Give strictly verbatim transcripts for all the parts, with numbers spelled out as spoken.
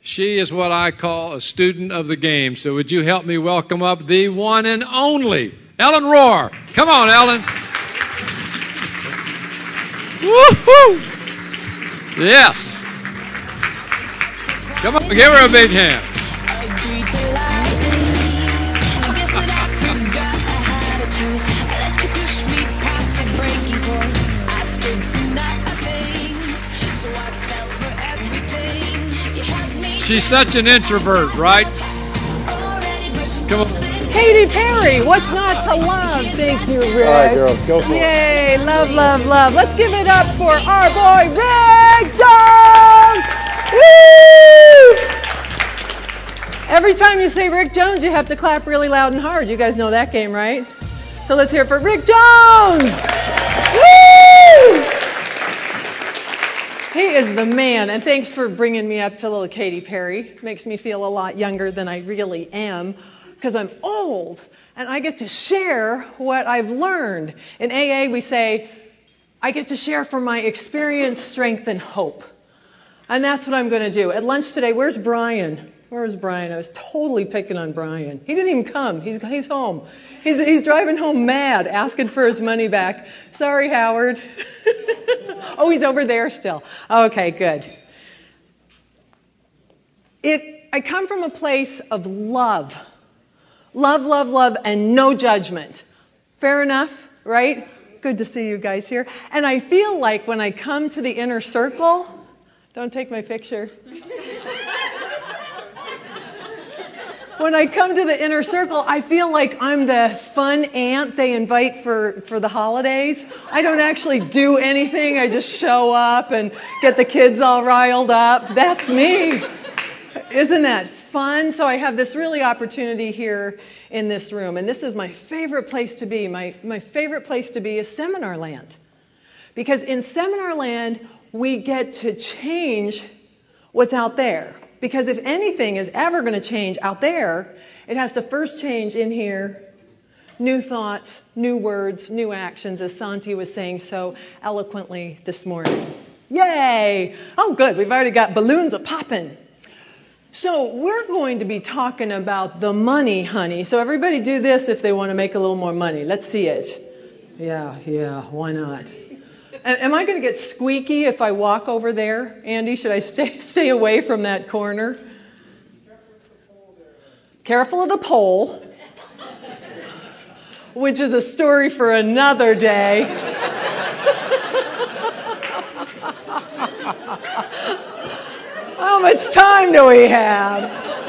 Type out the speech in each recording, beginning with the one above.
She is what I call a student of the game. So would you help me welcome up the one and only Ellen Rohr. Come on, Ellen. Woo-hoo! Yes. Come on, give her a big hand. She's such an introvert, right? Come on. Katy Perry, what's not to love? Thank you, Rick. All right, girls, go for it. Yay, love, love, love. Let's give it up for our boy, Rick Jones! Woo! Every time you say Rick Jones, you have to clap really loud and hard. You guys know that game, right? So let's hear it for Rick Jones! Woo! He is the man, and thanks for bringing me up to little Katy Perry. Makes me feel a lot younger than I really am, because I'm old, and I get to share what I've learned. In A A, we say, I get to share from my experience, strength, and hope. And that's what I'm going to do. At lunch today, where's Brian? Where was Brian? I was totally picking on Brian. He didn't even come. He's he's home. He's he's driving home mad, asking for his money back. Sorry, Howard. Oh, he's over there still. Okay, good. It. I come from a place of love. Love, love, love, and no judgment. Fair enough, right? Good to see you guys here. And I feel like when I come to the inner circle, don't take my picture. When I come to the inner circle, I feel like I'm the fun aunt they invite for, for the holidays. I don't actually do anything. I just show up and get the kids all riled up. That's me. Isn't that fun? So I have this really opportunity here in this room. And this is my favorite place to be. My, my favorite place to be is Seminar Land. Because in Seminar Land, we get to change what's out there. Because if anything is ever going to change out there, it has to first change in here. New thoughts, new words, new actions, as Santi was saying so eloquently this morning. Yay! Oh, good. We've already got balloons a-popping. So we're going to be talking about the money, honey. So everybody do this if they want to make a little more money. Let's see it. Yeah, yeah, why not? Am I going to get squeaky if I walk over there? Andy, should I stay stay away from that corner? Careful of the pole, which is a story for another day. How much time do we have?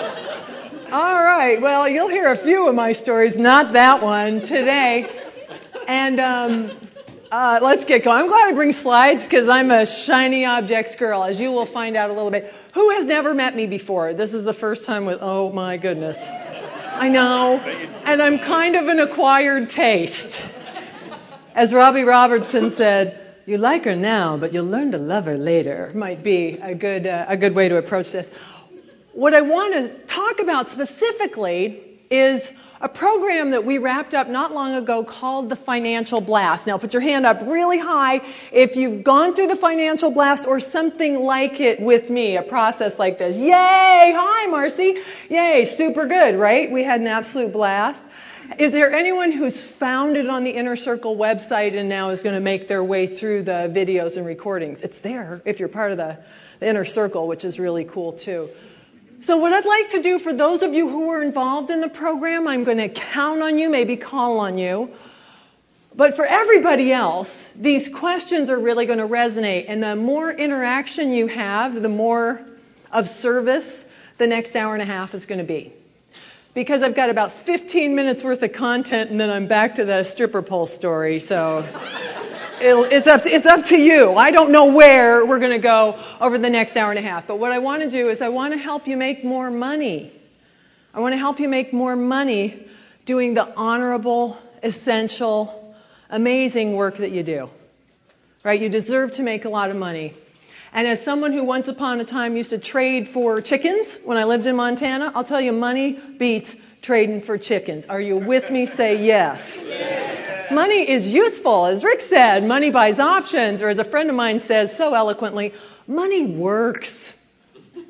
All right, well, you'll hear a few of my stories, not that one, today. And um, uh, let's get going. I'm glad I bring slides because I'm a shiny objects girl, as you will find out a little bit. Who has never met me before? This is the first time with, oh my goodness. I know. And I'm kind of an acquired taste. As Robbie Robertson said, you like her now, but you'll learn to love her later. Might be a good uh, a good way to approach this. What I want to talk about specifically is a program that we wrapped up not long ago called the Financial Blast. Now, put your hand up really high if you've gone through the Financial Blast or something like it with me, a process like this. Yay! Hi, Marcy. Yay, super good, right? We had an absolute blast. Is there anyone who's found it on the Inner Circle website and now is going to make their way through the videos and recordings? It's there if you're part of the, the Inner Circle, which is really cool too. So what I'd like to do for those of you who were involved in the program, I'm going to count on you, maybe call on you. But for everybody else, these questions are really going to resonate. And the more interaction you have, the more of service the next hour and a half is going to be. Because I've got about fifteen minutes worth of content, and then I'm back to the stripper pole story. So it'll, it's up to, it's up to you. I don't know where we're going to go over the next hour and a half. But what I want to do is I want to help you make more money. I want to help you make more money doing the honorable, essential, amazing work that you do. Right? You deserve to make a lot of money. And as someone who once upon a time used to trade for chickens when I lived in Montana, I'll tell you money beats trading for chickens. Are you with me? Say yes. Yes. Money is useful. As Rick said, money buys options. Or as a friend of mine says so eloquently, money works.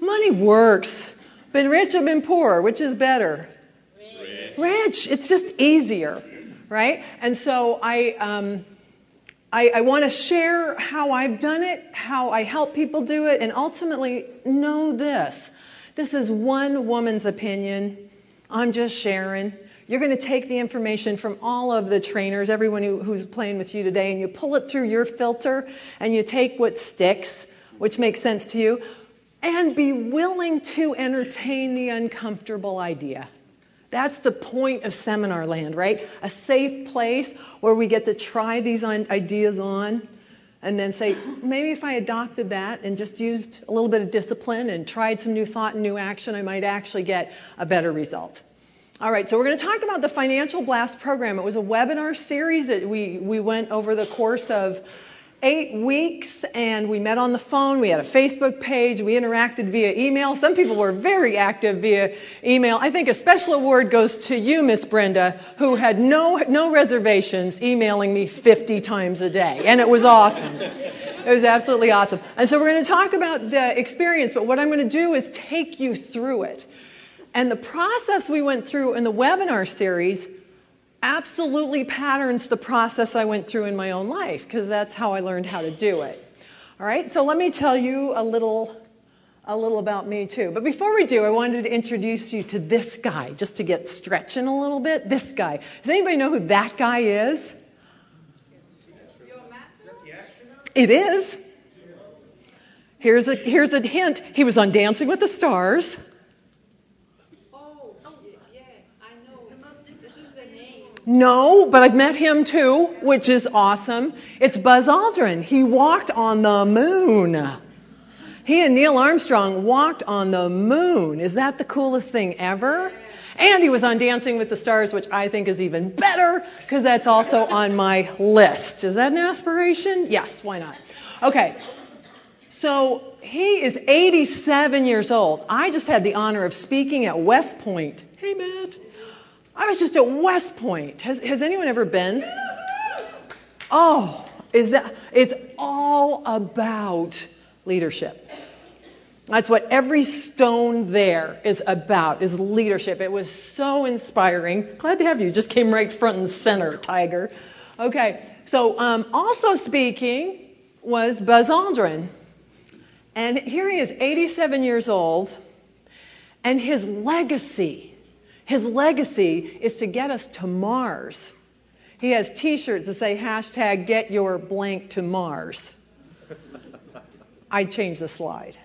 Money works. Been rich or been poor? Which is better? Rich. Rich. It's just easier, right? And so I, um, I, I want to share how I've done it, how I help people do it, and ultimately know this. This is one woman's opinion. I'm just sharing. You're going to take the information from all of the trainers, everyone who, who's playing with you today, and you pull it through your filter, and you take what sticks, which makes sense to you, and be willing to entertain the uncomfortable idea. That's the point of Seminar Land, right? A safe place where we get to try these ideas on and then say, maybe if I adopted that and just used a little bit of discipline and tried some new thought and new action, I might actually get a better result. All right, so we're going to talk about the Financial Blast program. It was a webinar series that we, we went over the course of eight weeks, and we met on the phone. We had a Facebook page. We interacted via email. Some people were very active via email. I think a special award goes to you, Miss Brenda, who had no no reservations, emailing me fifty times a day, and it was awesome. It was absolutely awesome. And so we're going to talk about the experience, but what I'm going to do is take you through it. And the process we went through in the webinar series absolutely patterns the process I went through in my own life, because that's how I learned how to do it. All right, so let me tell you a little, a little about me too. But before we do, I wanted to introduce you to this guy, just to get stretching a little bit. This guy. Does anybody know who that guy is? It is. Here's a here's a hint. He was on Dancing with the Stars. No, but I've met him too, which is awesome. It's Buzz Aldrin. He walked on the moon. He and Neil Armstrong walked on the moon. Is that the coolest thing ever? And he was on Dancing with the Stars, which I think is even better, because that's also on my list. Is that an aspiration? Yes, why not? Okay, so he is eighty-seven years old. I just had the honor of speaking at West Point. Hey, Matt. I was just at West Point. Has, has anyone ever been? Oh, is that, it's all about leadership. That's what every stone there is about, is leadership. It was so inspiring. Glad to have you. Just came right front and center, Tiger. Okay, so um, also speaking was Buzz Aldrin. And here he is, eighty-seven years old, and his legacy His legacy is to get us to Mars. He has T-shirts that say hashtag get your blank to Mars. I'd change the slide.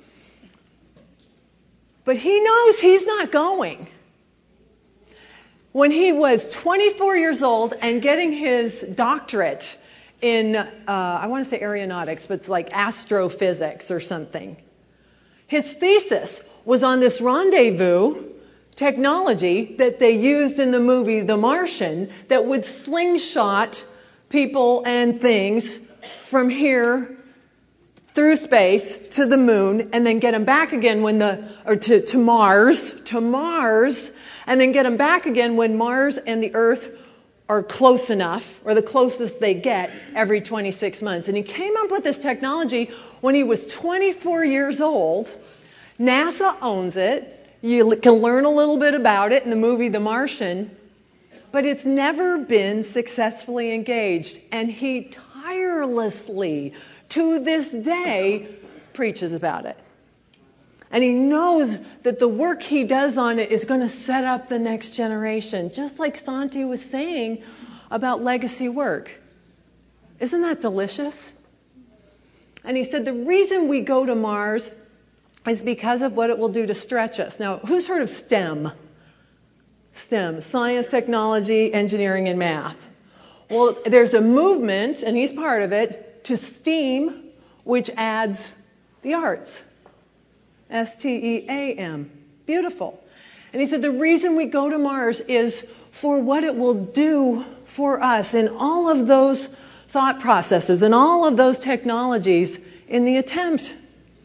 But he knows he's not going. When he was twenty-four years old and getting his doctorate in, uh, I want to say aeronautics, but it's like astrophysics or something, his thesis was on this rendezvous technology that they used in the movie The Martian that would slingshot people and things from here through space to the moon and then get them back again when the, or to, to Mars, to Mars, and then get them back again when Mars and the Earth are close enough, or the closest they get every twenty-six months. And he came up with this technology when he was twenty-four years old. NASA owns it. You can learn a little bit about it in the movie The Martian, but it's never been successfully engaged. And he tirelessly, to this day, preaches about it. And he knows that the work he does on it is going to set up the next generation, just like Santi was saying about legacy work. Isn't that delicious? And he said the reason we go to Mars is because of what it will do to stretch us. Now, who's heard of STEM? STEM, science, technology, engineering, and math. Well, there's a movement, and he's part of it, to STEAM, which adds the arts. S T E A M. Beautiful. And he said the reason we go to Mars is for what it will do for us in all of those thought processes and all of those technologies in the attempt.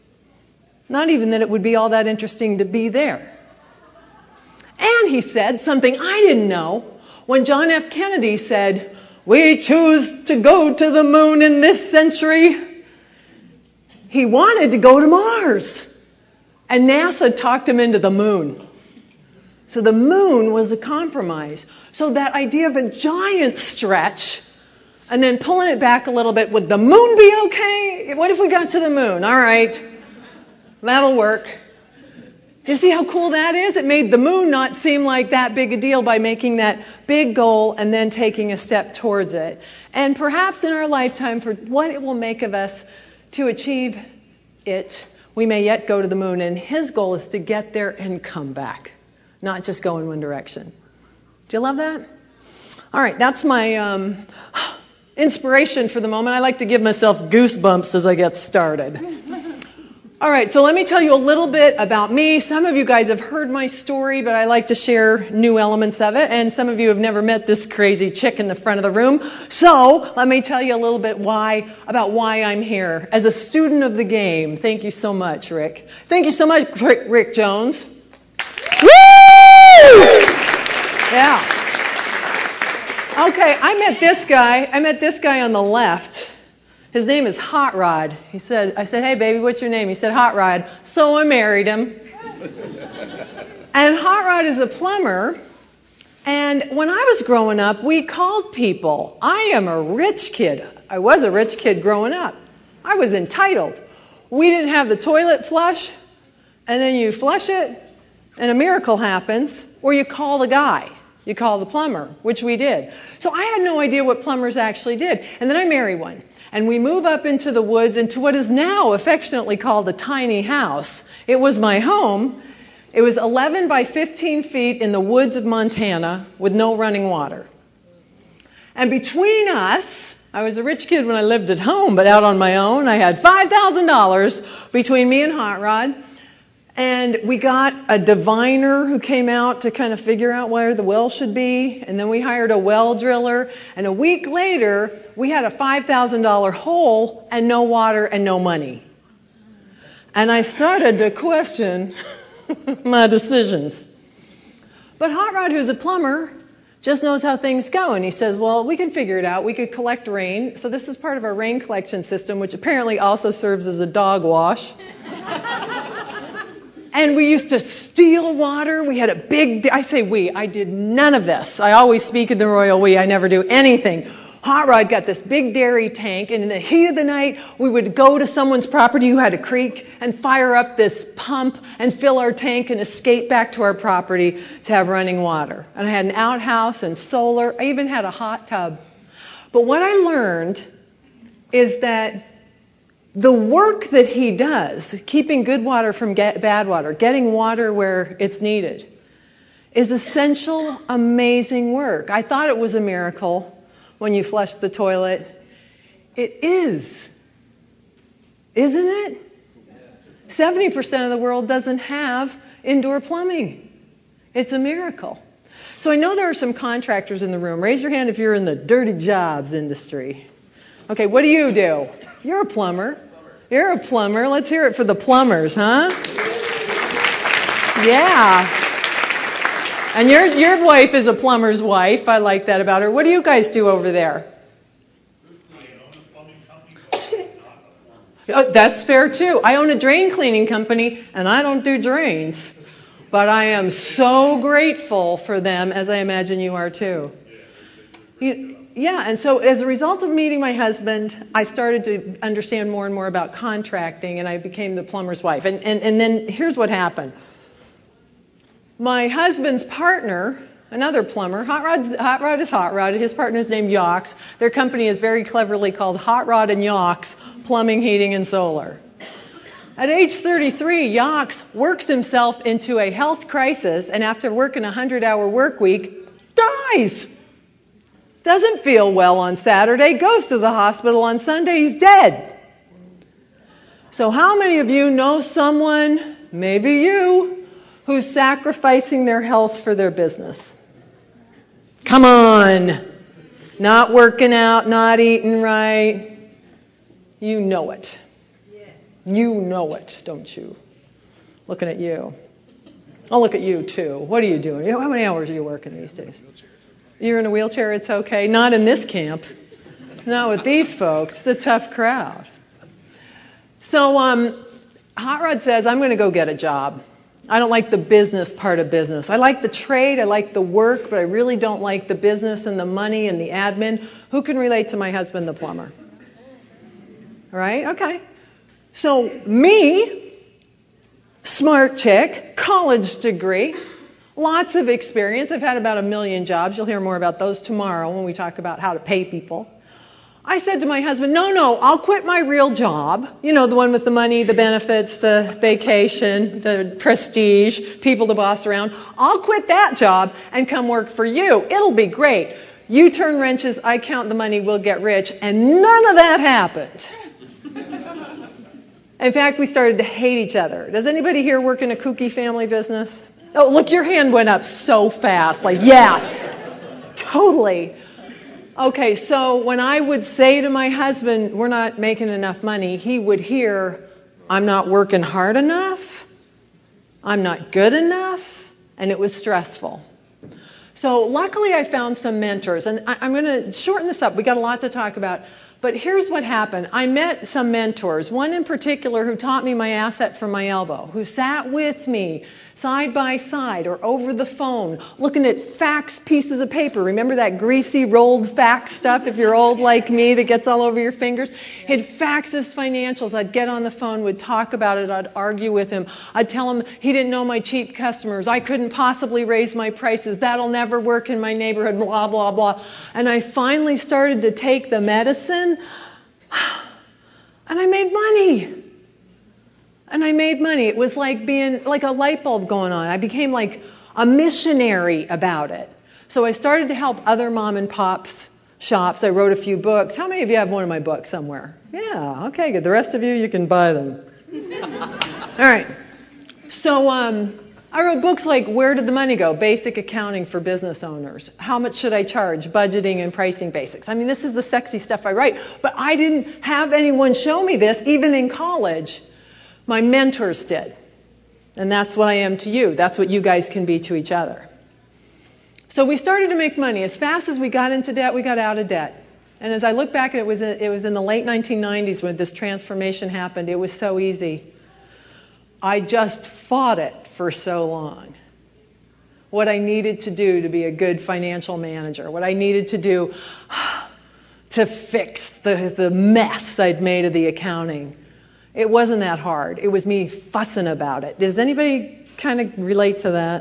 Not even that it would be all that interesting to be there. And he said something I didn't know. When John F. Kennedy said, "We choose to go to the moon in this century," he wanted to go to Mars. And NASA talked him into the moon. So the moon was a compromise. So that idea of a giant stretch and then pulling it back a little bit, would the moon be okay? What if we got to the moon? All right, that'll work. Do you see how cool that is? It made the moon not seem like that big a deal by making that big goal and then taking a step towards it. And perhaps in our lifetime, for what it will make of us to achieve it, we may yet go to the moon. And his goal is to get there and come back, not just go in one direction. Do you love that? All right, that's my um, inspiration for the moment. I like to give myself goosebumps as I get started. All right, so let me tell you a little bit about me. Some of you guys have heard my story, but I like to share new elements of it. And some of you have never met this crazy chick in the front of the room. So let me tell you a little bit why about why I'm here. As a student of the game, thank you so much, Rick. Thank you so much, Rick, Rick Jones. Woo! Yeah. Okay, I met this guy. I met this guy on the left. His name is Hot Rod. He said, I said, hey, baby, what's your name? He said, Hot Rod. So I married him. And Hot Rod is a plumber. And when I was growing up, we called people. I am a rich kid. I was a rich kid growing up. I was entitled. We didn't have the toilet flush. And then you flush it, and a miracle happens. Or you call the guy. You call the plumber, which we did. So I had no idea what plumbers actually did. And then I marry one. And we move up into the woods, into what is now affectionately called a tiny house. It was my home. It was eleven by fifteen feet in the woods of Montana with no running water. And between us, I was a rich kid when I lived at home, but out on my own, I had five thousand dollars between me and Hot Rod. And we got a diviner who came out to kind of figure out where the well should be. And then we hired a well driller. And a week later, we had a five thousand dollars hole and no water and no money. And I started to question my decisions. But Hot Rod, who's a plumber, just knows how things go. And he says, well, we can figure it out. We could collect rain. So this is part of our rain collection system, which apparently also serves as a dog wash. And we used to steal water. We had a big, I say we, I did none of this. I always speak in the royal we. I never do anything. Hot Rod got this big dairy tank, and in the heat of the night, we would go to someone's property who had a creek and fire up this pump and fill our tank and escape back to our property to have running water. And I had an outhouse and solar. I even had a hot tub. But what I learned is that the work that he does, keeping good water from get bad water, getting water where it's needed, is essential, amazing work. I thought it was a miracle when you flush the toilet. It is. Isn't it? seventy percent of the world doesn't have indoor plumbing. It's a miracle. So I know there are some contractors in the room. Raise your hand if you're in the dirty jobs industry. Okay, what do you do? You're a plumber. You're a plumber. Let's hear it for the plumbers, huh? Yeah. And your your wife is a plumber's wife. I like that about her. What do you guys do over there? Oh, that's fair too. I own a drain cleaning company, and I don't do drains. But I am so grateful for them, as I imagine you are too. You, Yeah, and so as a result of meeting my husband, I started to understand more and more about contracting, and I became the plumber's wife. And, and, and then here's what happened. My husband's partner, another plumber, Hot Rod's, Hot Rod is Hot Rod, his partner's named Yawks. Their company is very cleverly called Hot Rod and Yawks Plumbing, Heating, and Solar. At age thirty-three, Yawks works himself into a health crisis, and after working a hundred-hour work week, dies. Doesn't feel well on Saturday, goes to the hospital on Sunday, he's dead. So how many of you know someone, maybe you, who's sacrificing their health for their business? Come on. Not working out, not eating right. You know it. You know it, don't you? Looking at you. I'll look at you too. What are you doing? How many hours are you working these days? You're in a wheelchair, it's okay. Not in this camp. Not with these folks. It's a tough crowd. So um, Hot Rod says, I'm going to go get a job. I don't like the business part of business. I like the trade, I like the work, but I really don't like the business and the money and the admin. Who can relate to my husband, the plumber? All right, okay. So me, smart chick, college degree, lots of experience. I've had about a million jobs. You'll hear more about those tomorrow when we talk about how to pay people. I said to my husband, no, no, I'll quit my real job. You know, the one with the money, the benefits, the vacation, the prestige, people to boss around. I'll quit that job and come work for you. It'll be great. You turn wrenches, I count the money, we'll get rich. And none of that happened. In fact, we started to hate each other. Does anybody here work in a kooky family business? Oh, look, your hand went up so fast. Like, yes, totally. Okay, so when I would say to my husband, we're not making enough money, he would hear, I'm not working hard enough, I'm not good enough, and it was stressful. So luckily I found some mentors, and I, I'm going to shorten this up. We got a lot to talk about. But here's what happened. I met some mentors, one in particular who taught me my asset from my elbow, who sat with me side by side or over the phone, looking at fax pieces of paper. Remember that greasy rolled fax stuff, if you're old like me, that gets all over your fingers? He'd fax his financials. I'd get on the phone, would talk about it. I'd argue with him. I'd tell him he didn't know my cheap customers. I couldn't possibly raise my prices. That'll never work in my neighborhood, blah, blah, blah. And I finally started to take the medicine, and I made money. And I made money. It was like being like a light bulb going on. I became like a missionary about it. So I started to help other mom and pops shops. I wrote a few books. How many of you have one of my books somewhere? Yeah, okay, good. The rest of you, you can buy them. All right. So um, I wrote books like Where Did the Money Go? Basic Accounting for Business Owners. How Much Should I Charge? Budgeting and Pricing Basics. I mean, this is the sexy stuff I write. But I didn't have anyone show me this, even in college. My mentors did. And that's what I am to you. That's what you guys can be to each other. So we started to make money. As fast as we got into debt, we got out of debt. And as I look back, it was, it was in the late nineteen nineties when this transformation happened. It was so easy. I just fought it for so long. What I needed to do to be a good financial manager. What I needed to do to fix the, the mess I'd made of the accounting. It wasn't that hard. It was me fussing about it. Does anybody kind of relate to that?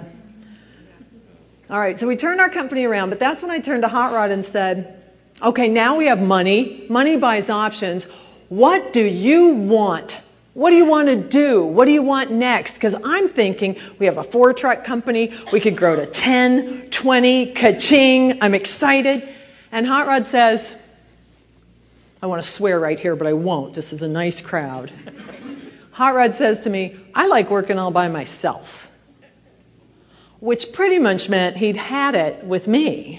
All right, so we turned our company around, but that's when I turned to Hot Rod and said, okay, now we have money. Money buys options. What do you want? What do you want to do? What do you want next? Because I'm thinking we have a four-truck company. We could grow to ten, twenty, ka-ching. I'm excited. And Hot Rod says, I want to swear right here, but I won't. This is a nice crowd. Hot Rod says to me, I like working all by myself. Which pretty much meant he'd had it with me.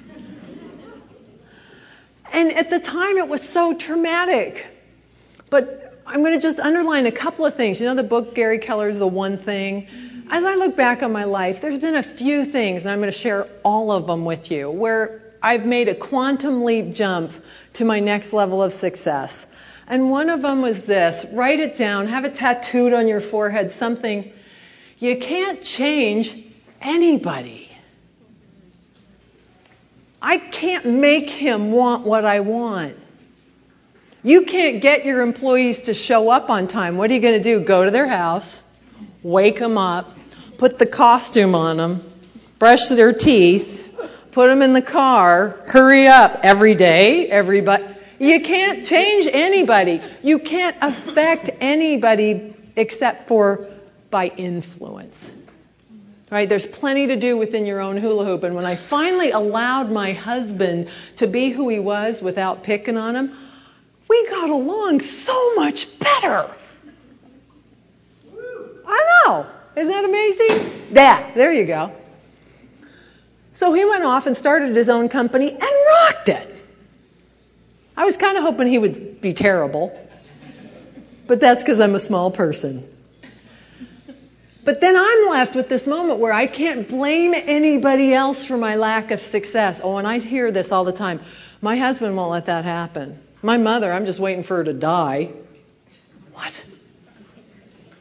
And at the time, it was so traumatic. But I'm going to just underline a couple of things. You know the book, Gary Keller's The One Thing? As I look back on my life, there's been a few things, and I'm going to share all of them with you, where I've made a quantum leap jump to my next level of success. And one of them was this. Write it down. Have it tattooed on your forehead. Something. You can't change anybody. I can't make him want what I want. You can't get your employees to show up on time. What are you going to do? Go to their house, wake them up, put the costume on them, brush their teeth, put them in the car, hurry up every day, everybody. You can't change anybody. You can't affect anybody except for by influence. Right? There's plenty to do within your own hula hoop. And when I finally allowed my husband to be who he was without picking on him, we got along so much better. I know. Isn't that amazing? Yeah, there you go. So he went off and started his own company and rocked it. I was kind of hoping he would be terrible. But that's because I'm a small person. But then I'm left with this moment where I can't blame anybody else for my lack of success. Oh, and I hear this all the time. My husband won't let that happen. My mother, I'm just waiting for her to die. What?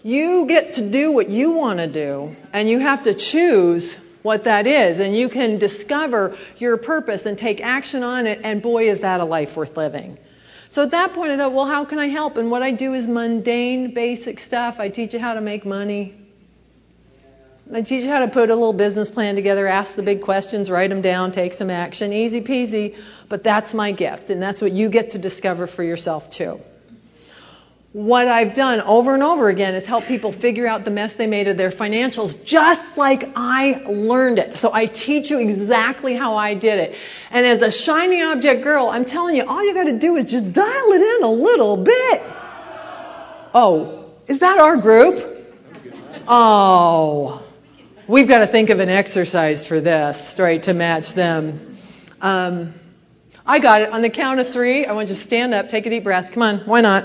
You get to do what you want to do, and you have to choose what that is, and you can discover your purpose and take action on it, and boy, is that a life worth living. So at that point, I thought, well, how can I help? And what I do is mundane, basic stuff. I teach you how to make money. I teach you how to put a little business plan together, ask the big questions, write them down, take some action. Easy peasy, but that's my gift, and that's what you get to discover for yourself too. What I've done over and over again is help people figure out the mess they made of their financials just like I learned it. So I teach you exactly how I did it. And as a shiny object girl, I'm telling you, all you got to do is just dial it in a little bit. Oh, is that our group? Oh, we've got to think of an exercise for this, right, to match them. Um, I got it. On the count of three, I want you to stand up, take a deep breath. Come on, why not?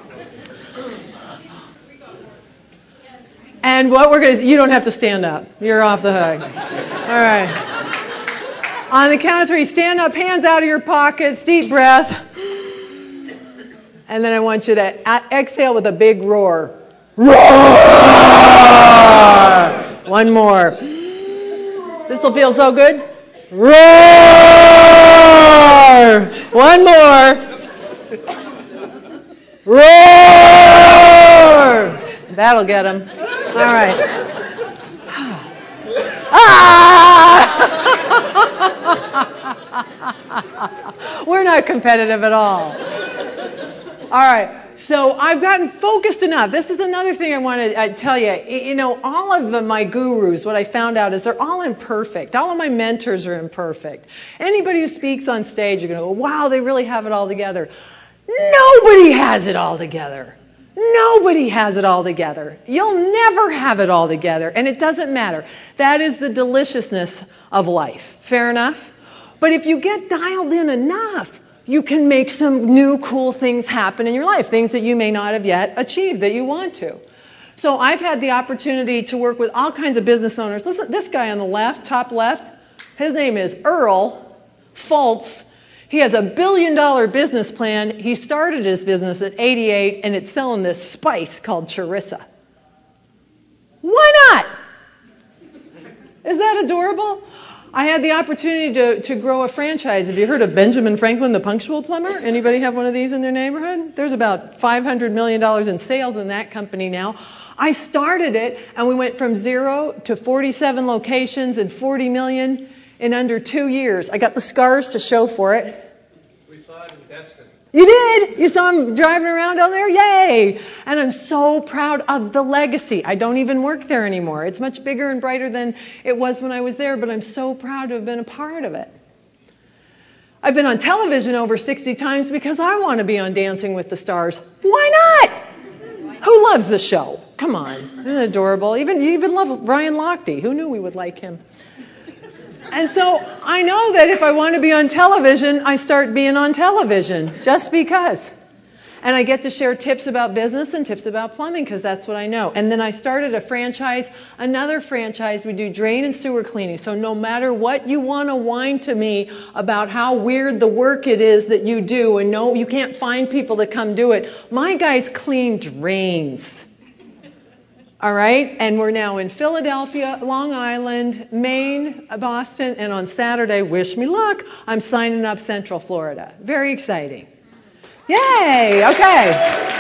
And what we're going to, you don't have to stand up. You're off the hook. All right. On the count of three, stand up, hands out of your pockets, deep breath. And then I want you to exhale with a big roar. Roar! One more. This will feel so good. Roar! One more. Roar! That'll get them. All right. Ah! We're not competitive at all. All right. So I've gotten focused enough. This is another thing I want to uh, tell you. You know, all of the, my gurus, what I found out is they're all imperfect. All of my mentors are imperfect. Anybody who speaks on stage, you're going to go, wow, they really have it all together. Nobody has it all together. Nobody has it all together. You'll never have it all together, and it doesn't matter. That is the deliciousness of life. Fair enough? But if you get dialed in enough, you can make some new cool things happen in your life, things that you may not have yet achieved that you want to. So I've had the opportunity to work with all kinds of business owners. Listen, this guy on the left, top left, his name is Earl Fultz. He has a billion dollar business plan. He started his business at eighty-eight, and it's selling this spice called Charissa. Why not? Is that adorable? I had the opportunity to, to grow a franchise. Have you heard of Benjamin Franklin, the punctual plumber? Anybody have one of these in their neighborhood? There's about five hundred million dollars in sales in that company now. I started it, and we went from zero to forty-seven locations and forty million dollars in under two years. I got the scars to show for it. We saw it in Destin. You did? You saw him driving around down there? Yay! And I'm so proud of the legacy. I don't even work there anymore. It's much bigger and brighter than it was when I was there, but I'm so proud to have been a part of it. I've been on television over sixty times because I want to be on Dancing with the Stars. Why not? Who loves the show? Come on. Isn't it adorable? Even, you even love Ryan Lochte. Who knew we would like him? And so I know that if I want to be on television, I start being on television just because. And I get to share tips about business and tips about plumbing because that's what I know. And then I started a franchise, another franchise. We do drain and sewer cleaning. So no matter what you want to whine to me about how weird the work it is that you do, and no, you can't find people to come do it. My guys clean drains. All right, and we're now in Philadelphia, Long Island, Maine, Boston, and on Saturday, wish me luck, I'm signing up Central Florida. Very exciting. Yay, okay.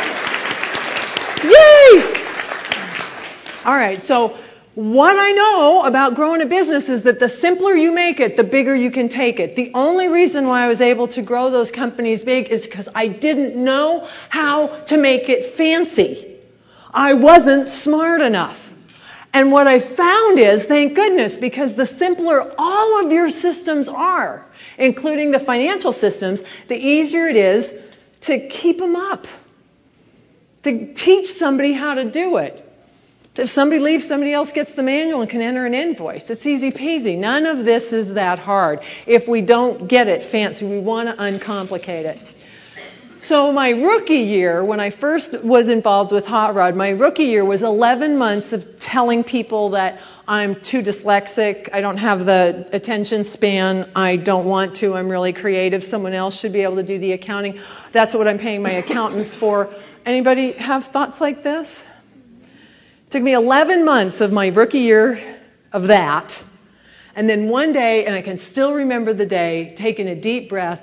Yay! All right, so what I know about growing a business is that the simpler you make it, the bigger you can take it. The only reason why I was able to grow those companies big is because I didn't know how to make it fancy. I wasn't smart enough. And what I found is, thank goodness, because the simpler all of your systems are, including the financial systems, the easier it is to keep them up, to teach somebody how to do it. If somebody leaves, somebody else gets the manual and can enter an invoice. It's easy peasy. None of this is that hard. If we don't get it fancy, we want to uncomplicate it. So my rookie year, when I first was involved with Hot Rod, my rookie year was eleven months of telling people that I'm too dyslexic, I don't have the attention span, I don't want to, I'm really creative, someone else should be able to do the accounting. That's what I'm paying my accountant for. Anybody have thoughts like this? It took me eleven months of my rookie year of that. And then one day, and I can still remember the day, taking a deep breath.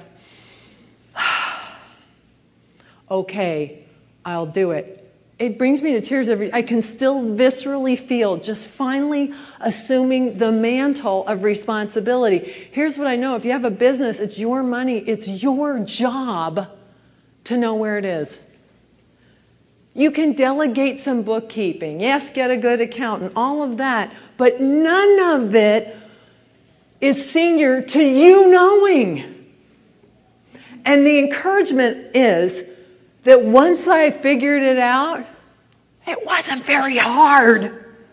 Okay, I'll do it. It brings me to tears every, I can still viscerally feel just finally assuming the mantle of responsibility. Here's what I know. If you have a business, it's your money. It's your job to know where it is. You can delegate some bookkeeping. Yes, get a good accountant, all of that. But none of it is senior to you knowing. And the encouragement is that once I figured it out, it wasn't very hard.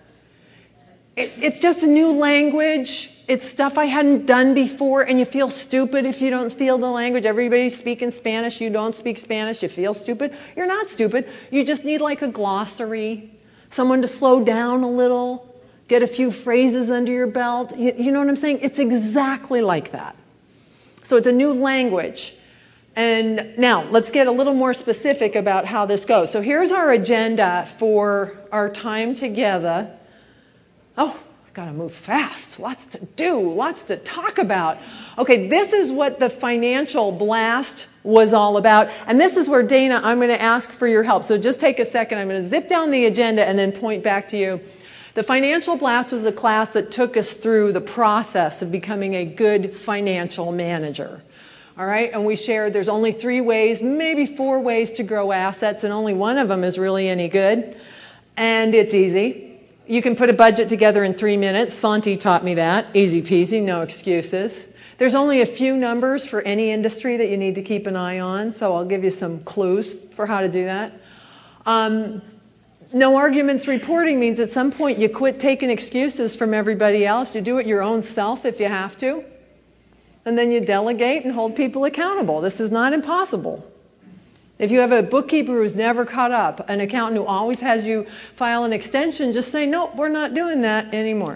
It, it's just a new language. It's stuff I hadn't done before, and you feel stupid if you don't feel the language. Everybody's speaking Spanish. You don't speak Spanish. You feel stupid. You're not stupid. You just need like a glossary, someone to slow down a little, get a few phrases under your belt. You, you know what I'm saying? It's exactly like that. So it's a new language. And now, let's get a little more specific about how this goes. So here's our agenda for our time together. Oh, I gotta move fast. Lots to do, lots to talk about. Okay, this is what the financial blast was all about. And this is where, Dana, I'm going to ask for your help. So just take a second. I'm going to zip down the agenda and then point back to you. The financial blast was a class that took us through the process of becoming a good financial manager. All right, and we shared there's only three ways, maybe four ways to grow assets, and only one of them is really any good. And it's easy. You can put a budget together in three minutes. Santi taught me that. Easy peasy, no excuses. There's only a few numbers for any industry that you need to keep an eye on, so I'll give you some clues for how to do that. Um, no arguments reporting means at some point you quit taking excuses from everybody else. You do it your own self if you have to. And then you delegate and hold people accountable. This is not impossible. If you have a bookkeeper who's never caught up, an accountant who always has you file an extension, just say, nope, we're not doing that anymore.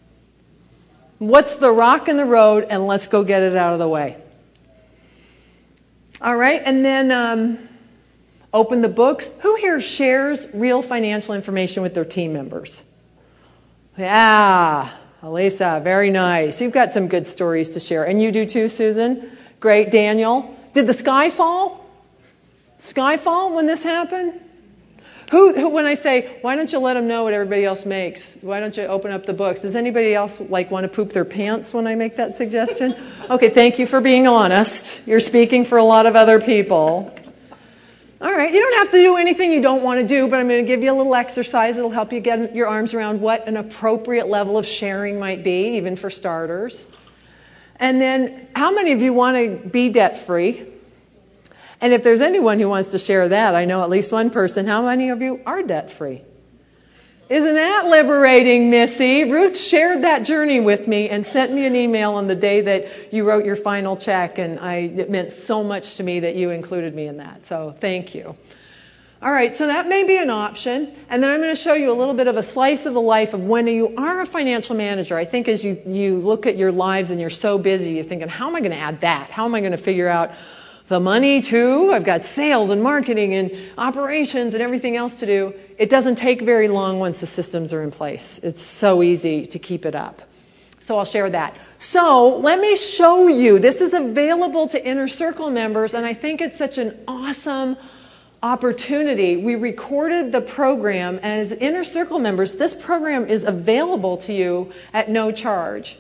What's the rock in the road, and let's go get it out of the way. All right, and then um, open the books. Who here shares real financial information with their team members? Yeah. Elisa, very nice. You've got some good stories to share. And you do too, Susan? Great. Daniel? Did the sky fall? Sky fall when this happened? Who, who, when I say, why don't you let them know what everybody else makes? Why don't you open up the books? Does anybody else like want to poop their pants when I make that suggestion? Okay, thank you for being honest. You're speaking for a lot of other people. All right, you don't have to do anything you don't want to do, but I'm going to give you a little exercise. It'll help you get your arms around what an appropriate level of sharing might be, even for starters. And then, how many of you want to be debt-free? And if there's anyone who wants to share that, I know at least one person, how many of you are debt-free? Isn't that liberating, Missy? Ruth shared that journey with me and sent me an email on the day that you wrote your final check, and I, it meant so much to me that you included me in that. So thank you. All right, so that may be an option. And then I'm going to show you a little bit of a slice of the life of when you are a financial manager. I think as you, you look at your lives and you're so busy, you're thinking, how am I going to add that? How am I going to figure out the money too? I've got sales and marketing and operations and everything else to do. It doesn't take very long once the systems are in place. It's so easy to keep it up. So I'll share that. So let me show you. This is available to Inner Circle members, and I think it's such an awesome opportunity. We recorded the program, and as Inner Circle members, this program is available to you at no charge.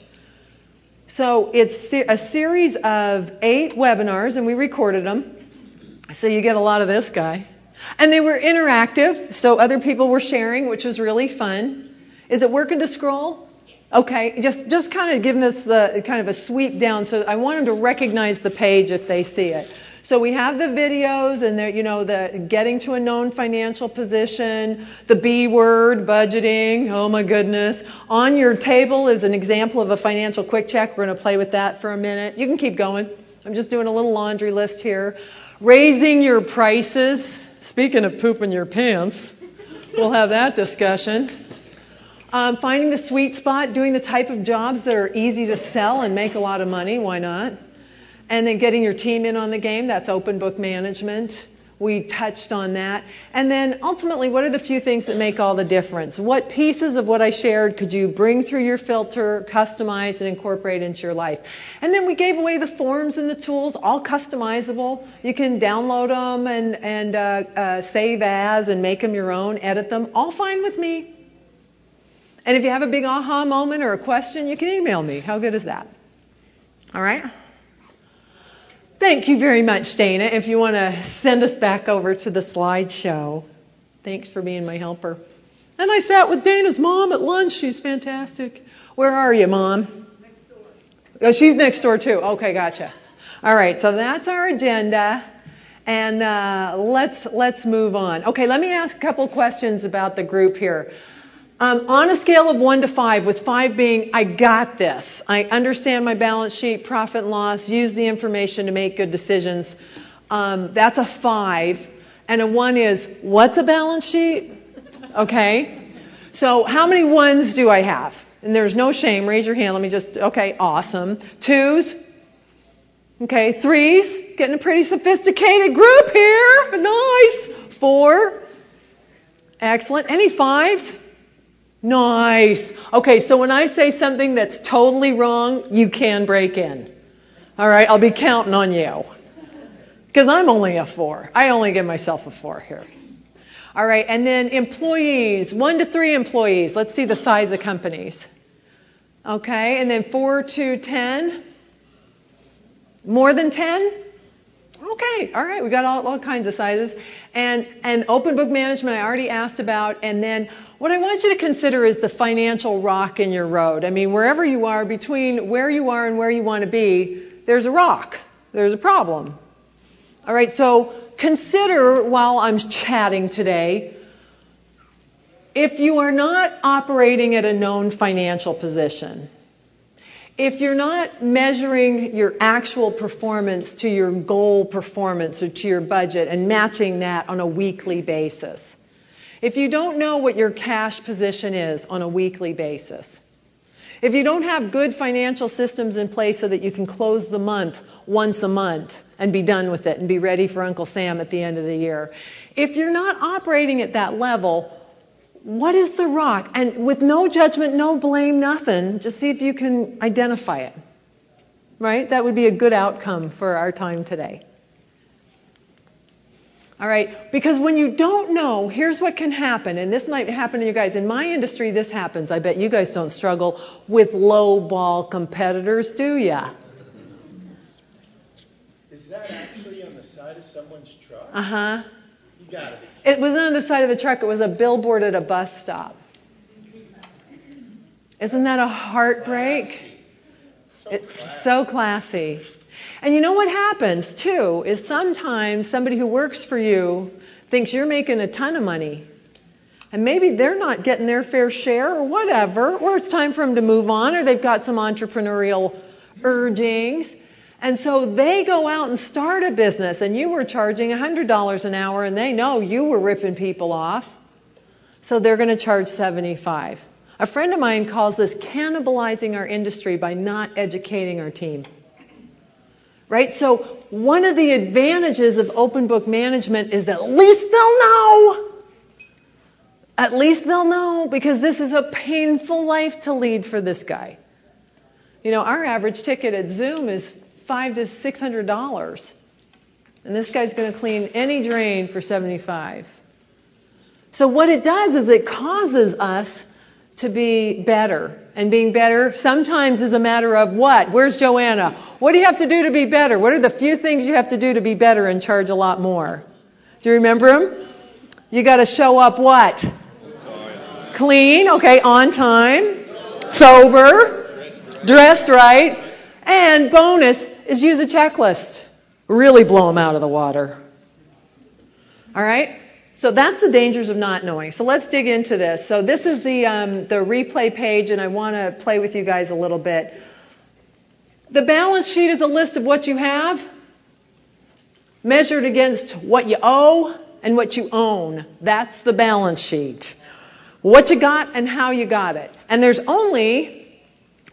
So it's a series of eight webinars, and we recorded them. So you get a lot of this guy. And they were interactive, so other people were sharing, which was really fun. Is it working to scroll? Okay, just just kind of giving this the kind of a sweep down. So I want them to recognize the page if they see it. So we have the videos and the, you know, the getting to a known financial position, the B word, budgeting. Oh my goodness. On your table is an example of a financial quick check. We're going to play with that for a minute. You can keep going. I'm just doing a little laundry list here. Raising your prices. Speaking of pooping your pants, we'll have that discussion. Um, finding the sweet spot, doing the type of jobs that are easy to sell and make a lot of money. Why not? And then getting your team in on the game. That's open book management. We touched on that. And then ultimately, what are the few things that make all the difference? What pieces of what I shared could you bring through your filter, customize, and incorporate into your life? And then we gave away the forms and the tools, all customizable. You can download them and, and uh, uh, save as and make them your own, edit them. All fine with me. And if you have a big aha moment or a question, you can email me. How good is that? All right? Thank you very much, Dana. If you want to send us back over to the slideshow. Thanks for being my helper. And I sat with Dana's mom at lunch. She's fantastic. Where are you, Mom? Next door. Oh, she's next door, too. Okay, gotcha. All right, so that's our agenda. And uh, let's let's move on. Okay, let me ask a couple questions about the group here. Um, on a scale of one to five, with five being, I got this. I understand my balance sheet, profit and loss, use the information to make good decisions. Um, that's a five. And a one is, what's a balance sheet? Okay. So how many ones do I have? And there's no shame. Raise your hand. Let me just, okay, awesome. Twos? Okay. Threes? Getting a pretty sophisticated group here. Nice. Four? Excellent. Any fives? Nice. Okay, so when I say something that's totally wrong, you can break in. All right, I'll be counting on you. Because I'm only a four. I only give myself a four here. All right, and then employees, one to three employees. Let's see the size of companies. Okay, and then four to ten. More than ten? Okay, all right, we got all, all kinds of sizes. And, and open book management I already asked about. And then what I want you to consider is the financial rock in your road. I mean, wherever you are, between where you are and where you want to be, there's a rock. There's a problem. All right, so consider while I'm chatting today, if you are not operating at a known financial position, if you're not measuring your actual performance to your goal performance or to your budget and matching that on a weekly basis, if you don't know what your cash position is on a weekly basis, if you don't have good financial systems in place so that you can close the month once a month and be done with it and be ready for Uncle Sam at the end of the year, if you're not operating at that level, what is the rock? And with no judgment, no blame, nothing, just see if you can identify it. Right? That would be a good outcome for our time today. All right, because when you don't know, here's what can happen, and this might happen to you guys. In my industry, this happens. I bet you guys don't struggle with low-ball competitors, do ya? Is that actually on the side of someone's truck? Uh-huh. You got it. It wasn't on the side of the truck. It was a billboard at a bus stop. Isn't that a heartbreak? So It's classy. so classy. And you know what happens, too, is sometimes somebody who works for you thinks you're making a ton of money. And maybe they're not getting their fair share or whatever, or it's time for them to move on, or they've got some entrepreneurial urgings. And so they go out and start a business, and you were charging one hundred dollars an hour, and they know you were ripping people off. So they're going to charge seventy-five dollars. A friend of mine calls this cannibalizing our industry by not educating our team. Right? So one of the advantages of open book management is that at least they'll know. At least they'll know, because this is a painful life to lead for this guy. You know, our average ticket at Zoom is five to six hundred dollars, and this guy's going to clean any drain for seventy-five. So what it does is it causes us to be better, and being better sometimes is a matter of what? Where's Joanna? What do you have to do to be better? What are the few things you have to do to be better and charge a lot more? Do you remember them? You got to show up what? Clean, okay, on time, sober, dressed right, and bonus is use a checklist. Really blow them out of the water. All right? So that's the dangers of not knowing. So let's dig into this. So this is the um, the replay page, and I want to play with you guys a little bit. The balance sheet is a list of what you have, measured against what you owe and what you own. That's the balance sheet. What you got and how you got it. And there's only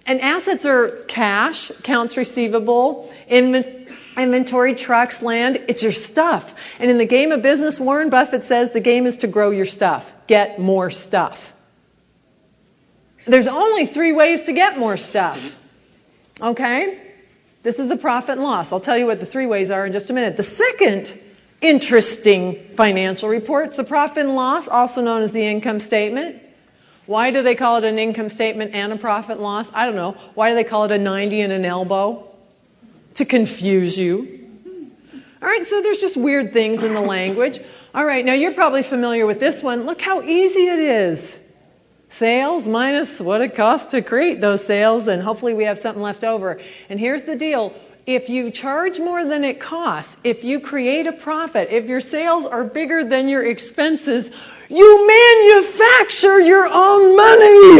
And assets are cash, accounts receivable, inventory, trucks, land. It's your stuff. And in the game of business, Warren Buffett says the game is to grow your stuff. Get more stuff. There's only three ways to get more stuff. Okay? This is the profit and loss. I'll tell you what the three ways are in just a minute. The second interesting financial report is the profit and loss, also known as the income statement. Why do they call it an income statement and a profit and loss? I don't know. Why do they call it a ninety and an elbow? To confuse you. All right, so there's just weird things in the language. All right, now you're probably familiar with this one. Look how easy it is. Sales minus what it costs to create those sales, and hopefully we have something left over. And here's the deal. If you charge more than it costs, if you create a profit, if your sales are bigger than your expenses, you manufacture your own money.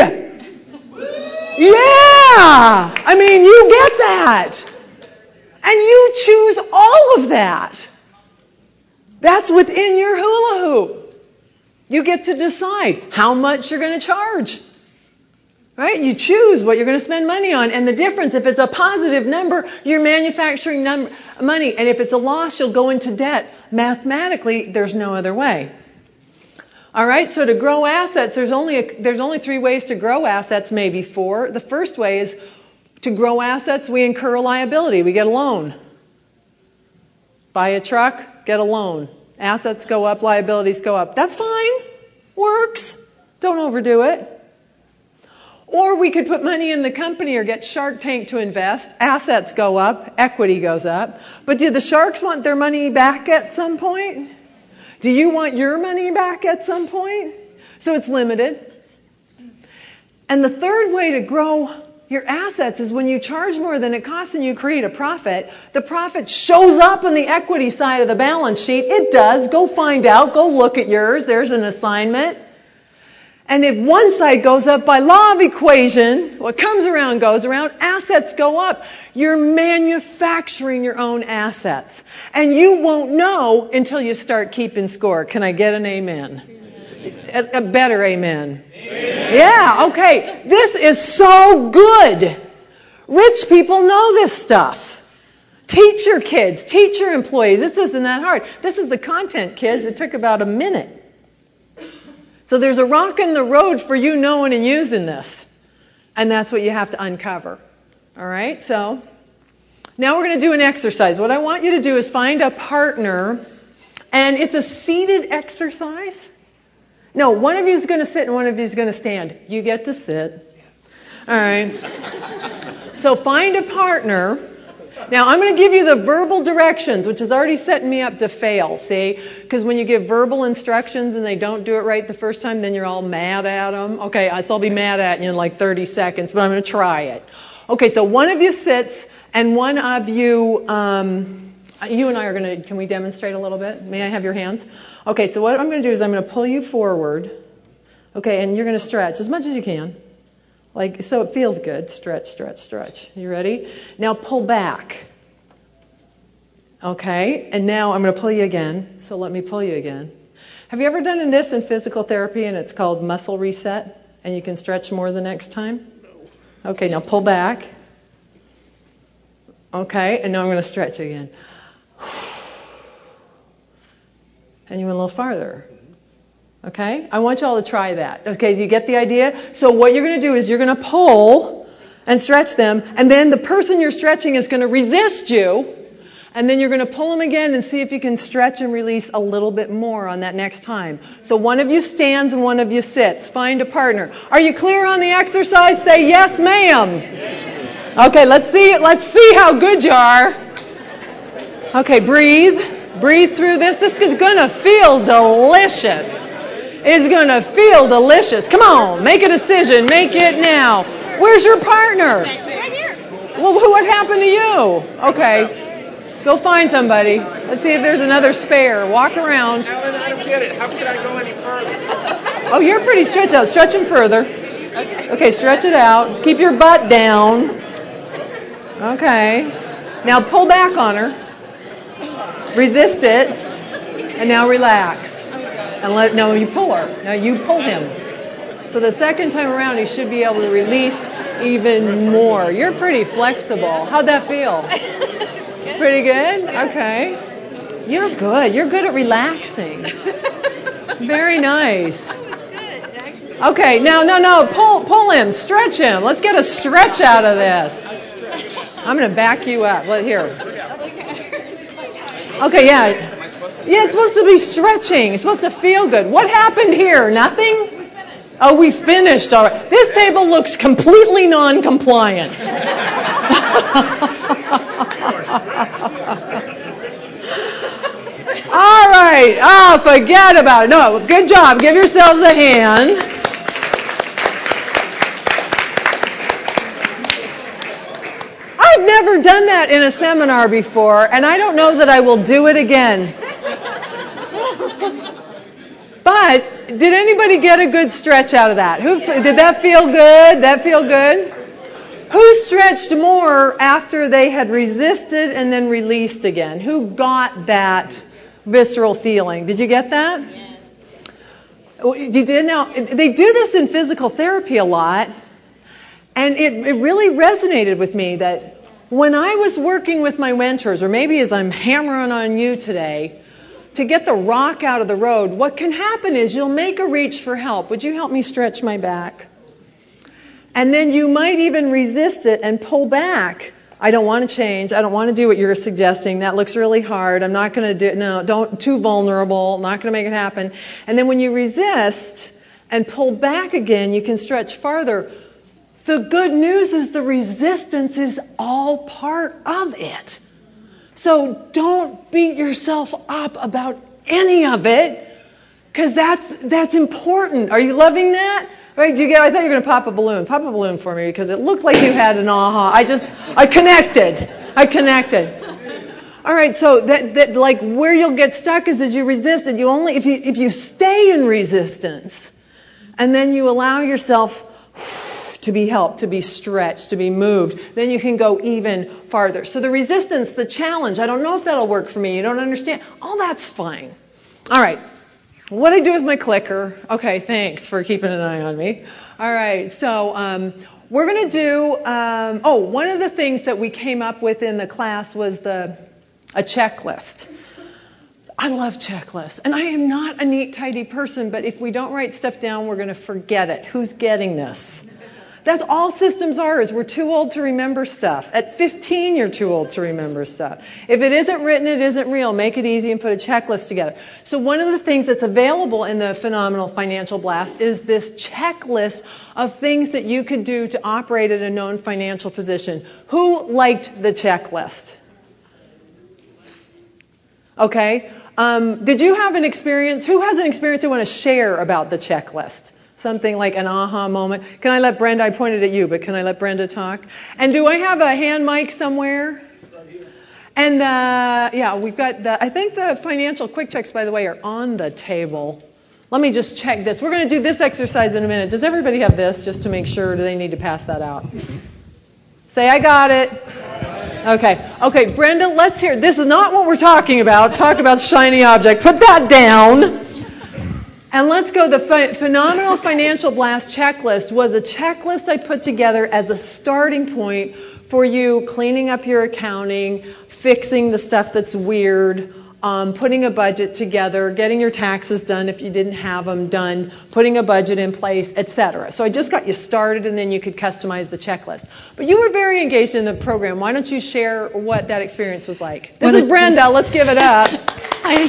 Yeah! I mean, you get that. And you choose all of that. That's within your hula hoop. You get to decide how much you're going to charge. Right? You choose what you're going to spend money on. And the difference, if it's a positive number, you're manufacturing number, money. And if it's a loss, you'll go into debt. Mathematically, there's no other way. All right, so to grow assets, there's only a, there's only three ways to grow assets, maybe four. The first way is to grow assets, we incur a liability. We get a loan. Buy a truck, get a loan. Assets go up, liabilities go up. That's fine. Works. Don't overdo it. Or we could put money in the company or get Shark Tank to invest. Assets go up, equity goes up. But do the sharks want their money back at some point? Do you want your money back at some point? So it's limited. And the third way to grow your assets is when you charge more than it costs and you create a profit, the profit shows up on the equity side of the balance sheet. It does. Go find out. Go look at yours. There's an assignment. And if one side goes up by law of equation, what comes around goes around, assets go up. You're manufacturing your own assets. And you won't know until you start keeping score. Can I get an amen? A, a better amen. Amen. Yeah, okay. This is so good. Rich people know this stuff. Teach your kids. Teach your employees. This isn't that hard. This is the content, kids. It took about a minute. So there's a rock in the road for you knowing and using this. And that's what you have to uncover. All right? So now we're going to do an exercise. What I want you to do is find a partner. And it's a seated exercise. No, one of you is going to sit and one of you is going to stand. You get to sit. All right. So find a partner. Now, I'm going to give you the verbal directions, which is already setting me up to fail, see? Because when you give verbal instructions and they don't do it right the first time, then you're all mad at them. Okay, so I'll be mad at you in like thirty seconds, but I'm going to try it. Okay, so one of you sits and one of you, um, you and I are going to, can we demonstrate a little bit? May I have your hands? Okay, so what I'm going to do is I'm going to pull you forward. Okay, and you're going to stretch as much as you can. Like, so it feels good. Stretch, stretch, stretch. You ready? Now pull back. Okay, and now I'm going to pull you again. So let me pull you again. Have you ever done this in physical therapy and it's called muscle reset? And you can stretch more the next time? No. Okay, now pull back. Okay, and now I'm going to stretch again. And you went a little farther. Okay? I want you all to try that. Okay, do you get the idea? So what you're going to do is you're going to pull and stretch them, and then the person you're stretching is going to resist you, and then you're going to pull them again and see if you can stretch and release a little bit more on that next time. So one of you stands and one of you sits. Find a partner. Are you clear on the exercise? Say yes, ma'am. Okay, let's see it. Let's see how good you are. Okay, breathe. Breathe through this. This is going to feel delicious. It's going to feel delicious. Come on, make a decision. Make it now. Where's your partner? Right here. Well, what happened to you? Okay, go find somebody. Let's see if there's another spare. Walk around. Alan, I don't get it. How could I go any further? Oh, you're pretty stretched out. Stretch them further. Okay, stretch it out. Keep your butt down. Okay. Now pull back on her. Resist it. And now relax. And let, no, you pull her. Now you pull him. So the second time around, he should be able to release even more. You're pretty flexible. How'd that feel? Pretty good? Okay. You're good. You're good at relaxing. Very nice. Okay, now, no, no, pull, pull him, stretch him. Let's get a stretch out of this. I'm going to back you up. Let here. Okay, yeah. Yeah, it's supposed to be stretching. It's supposed to feel good. What happened here? Nothing? Oh, we finished. All right. This table looks completely non-compliant. All right. Oh, forget about it. No, good job. Give yourselves a hand. I've never done that in a seminar before, and I don't know that I will do it again. But did anybody get a good stretch out of that? Who did that feel good? That feel good? Who stretched more after they had resisted and then released again? Who got that visceral feeling? Did you get that? Yes. You did? Now, they do this in physical therapy a lot, and it, it really resonated with me that when I was working with my mentors, or maybe as I'm hammering on you today, to get the rock out of the road, what can happen is you'll make a reach for help. Would you help me stretch my back? And then you might even resist it and pull back. I don't want to change. I don't want to do what you're suggesting. That looks really hard. I'm not going to do it. No, don't, too vulnerable. I'm not going to make it happen. And then when you resist and pull back again, you can stretch farther. The good news is the resistance is all part of it. So don't beat yourself up about any of it, because that's that's important. Are you loving that? Right? Do you get? I thought you were going to pop a balloon. Pop a balloon for me, because it looked like you had an aha. I just I connected. I connected. All right. So that that like where you'll get stuck is as you resist it. You only if you if you stay in resistance, and then you allow yourself to be helped, to be stretched, to be moved, then you can go even farther. So the resistance, the challenge, I don't know if that'll work for me. You don't understand. All that's fine. All right. What do I do with my clicker? Okay, thanks for keeping an eye on me. All right. So um, we're going to do, um, oh, one of the things that we came up with in the class was the a checklist. I love checklists. And I am not a neat, tidy person, but if we don't write stuff down, we're going to forget it. Who's getting this? That's all systems are, is we're too old to remember stuff. At fifteen, you're too old to remember stuff. If it isn't written, it isn't real. Make it easy and put a checklist together. So one of the things that's available in the Phenomenal Financial Blast is this checklist of things that you could do to operate at a known financial position. Who liked the checklist? Okay. Um, did you have an experience? Who has an experience they want to share about the checklist? Something like an aha moment. Can I let Brenda, I pointed at you, but can I let Brenda talk? And do I have a hand mic somewhere? And uh, yeah, we've got the, I think the financial quick checks, by the way, are on the table. Let me just check this. We're going to do this exercise in a minute. Does everybody have this, just to make sure? Do they need to pass that out? Say, I got it. Okay. Okay, Brenda, let's hear. This is not what we're talking about. Talk about shiny object. Put that down. And let's go. The ph- Phenomenal Financial Blast checklist was a checklist I put together as a starting point for you cleaning up your accounting, fixing the stuff that's weird, um, putting a budget together, getting your taxes done if you didn't have them done, putting a budget in place, et cetera. So I just got you started, and then you could customize the checklist. But you were very engaged in the program. Why don't you share what that experience was like? This well, is Brenda. Let's give it up. Hi.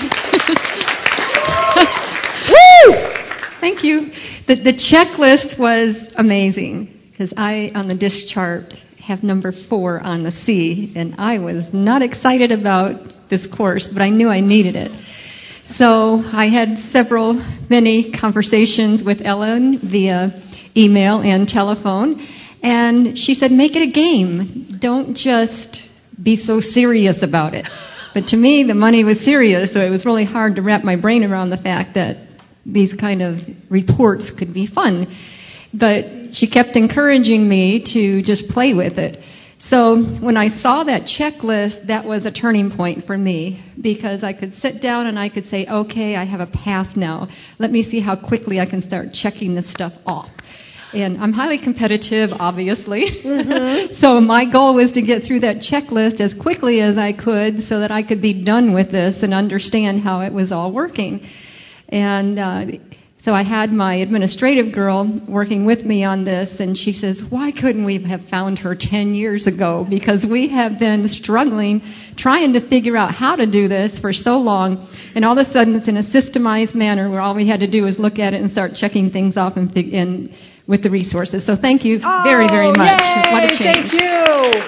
Woo! Thank you. The, the checklist was amazing, because I, on the disc chart, have number four on the C, and I was not excited about this course, but I knew I needed it. So I had several, many conversations with Ellen via email and telephone, and she said, make it a game. Don't just be so serious about it. But to me, the money was serious, so it was really hard to wrap my brain around the fact that these kind of reports could be fun. But she kept encouraging me to just play with it. So when I saw that checklist, that was a turning point for me because I could sit down and I could say, okay, I have a path now. Let me see how quickly I can start checking this stuff off. And I'm highly competitive, obviously. Mm-hmm. So my goal was to get through that checklist as quickly as I could so that I could be done with this and understand how it was all working. And uh, so I had my administrative girl working with me on this, and she says, why couldn't we have found her ten years ago? Because we have been struggling, trying to figure out how to do this for so long, and all of a sudden it's in a systemized manner where all we had to do was look at it and start checking things off and, fig- and with the resources. So thank you very, very oh, much. Yay, what a change. Thank you.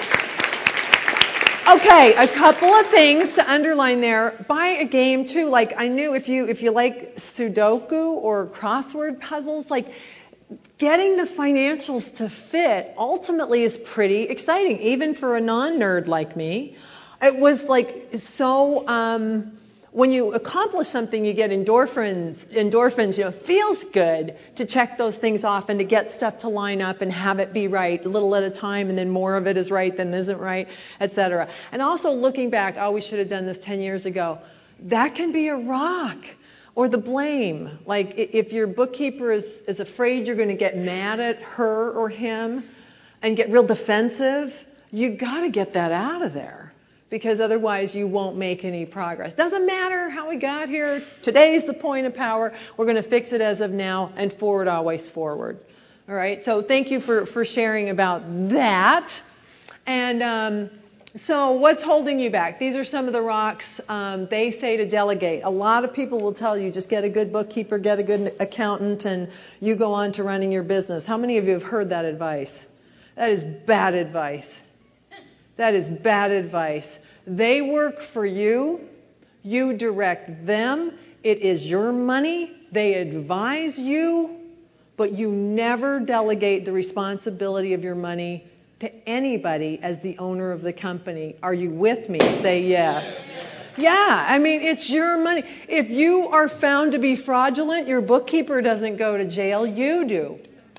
Okay, a couple of things to underline there. Buy a game too. Like I knew if you if you like Sudoku or crossword puzzles, like getting the financials to fit ultimately is pretty exciting, even for a non-nerd like me. It was like so. Um, When you accomplish something, you get endorphins. Endorphins, you know, it feels good to check those things off and to get stuff to line up and have it be right, a little at a time, and then more of it is right than isn't right, et cetera. And also looking back, oh, we should have done this ten years ago. That can be a rock. Or the blame. Like if your bookkeeper is, is afraid you're going to get mad at her or him and get real defensive, you got to get that out of there. Because otherwise you won't make any progress. Doesn't matter how we got here. Today's the point of power. We're going to fix it as of now and forward always forward. All right. So thank you for, for sharing about that. And um, so what's holding you back? These are some of the rocks. Um, they say to delegate. A lot of people will tell you just get a good bookkeeper, get a good accountant, and you go on to running your business. How many of you have heard that advice? That is bad advice. That is bad advice. They work for you. You direct them. It is your money. They advise you. But you never delegate the responsibility of your money to anybody as the owner of the company. Are you with me? Say yes. Yeah, I mean, it's your money. If you are found to be fraudulent, your bookkeeper doesn't go to jail. You do.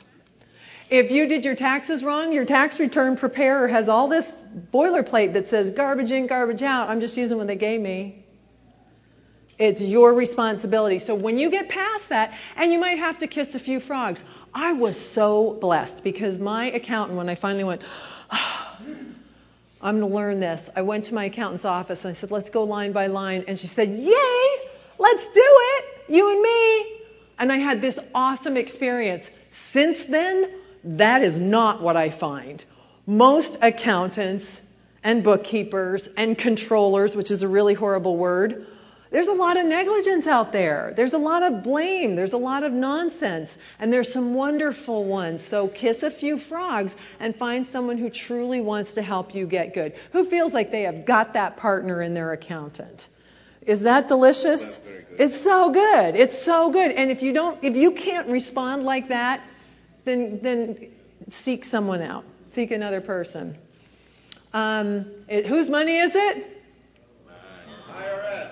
If you did your taxes wrong, your tax return preparer has all this boilerplate that says garbage in, garbage out. I'm just using what they gave me. It's your responsibility. So when you get past that, and you might have to kiss a few frogs. I was so blessed because my accountant, when I finally went, oh, I'm going to learn this. I went to my accountant's office and I said, let's go line by line. And she said, yay, let's do it, you and me. And I had this awesome experience. Since then, that is not what I find. Most accountants and bookkeepers and controllers, which is a really horrible word, there's a lot of negligence out there. There's a lot of blame. There's a lot of nonsense. And there's some wonderful ones. So kiss a few frogs and find someone who truly wants to help you get good. Who feels like they have got that partner in their accountant? Is that delicious? That's very good. It's so good. It's so good. And if you don't, if you can't respond like that, then then seek someone out. Seek another person. Um, it, whose money is it? I R S.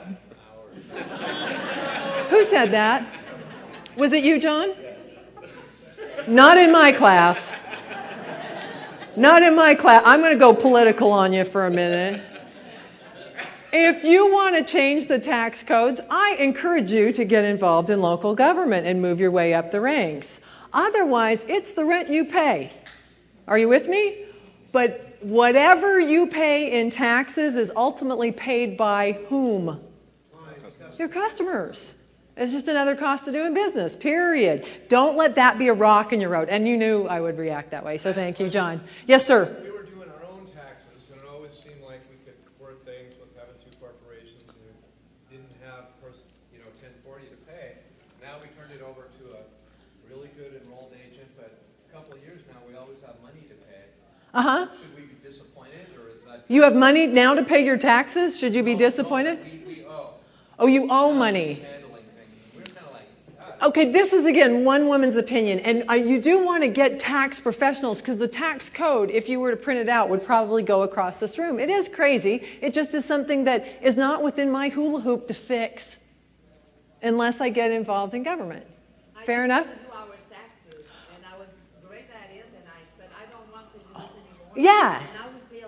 Who said that? Was it you, John? Not in my class. Not in my class. I'm going to go political on you for a minute. If you want to change the tax codes, I encourage you to get involved in local government and move your way up the ranks. Otherwise, it's the rent you pay. Are you with me? But whatever you pay in taxes is ultimately paid by whom? Your customers. It's just another cost of doing business, period. Don't let that be a rock in your road. And you knew I would react that way, so thank you, John. Yes, sir? We were doing our own taxes, and it always seemed like we could work things with having two corporations who didn't have, you know, ten forty to pay. Now we turned it over to a really good enrolled agent, but a couple of years now we always have money to pay. Uh-huh. Should we be disappointed, or is that... You have money now to pay your taxes? Should you be disappointed? No, we, we owe. Oh, you owe money. Handling things. We're kind of like... Ah. Okay, this is, again, one woman's opinion. And uh, you do want to get tax professionals because the tax code, if you were to print it out, would probably go across this room. It is crazy. It just is something that is not within my hula hoop to fix unless I get involved in government. Fair enough? Our taxes, and I was great at it, and I said, I don't want to do it anymore. Yeah. And I would pay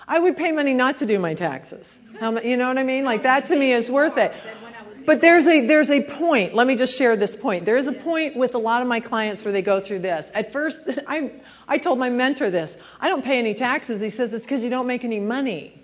I would pay money not to do my taxes. How, mu- you know what I mean? Like that to me is worth it. But there's a there's a point. Let me just share this point. There is a point with a lot of my clients where they go through this. At first, I I told my mentor this. I don't pay any taxes. He says it's because you don't make any money.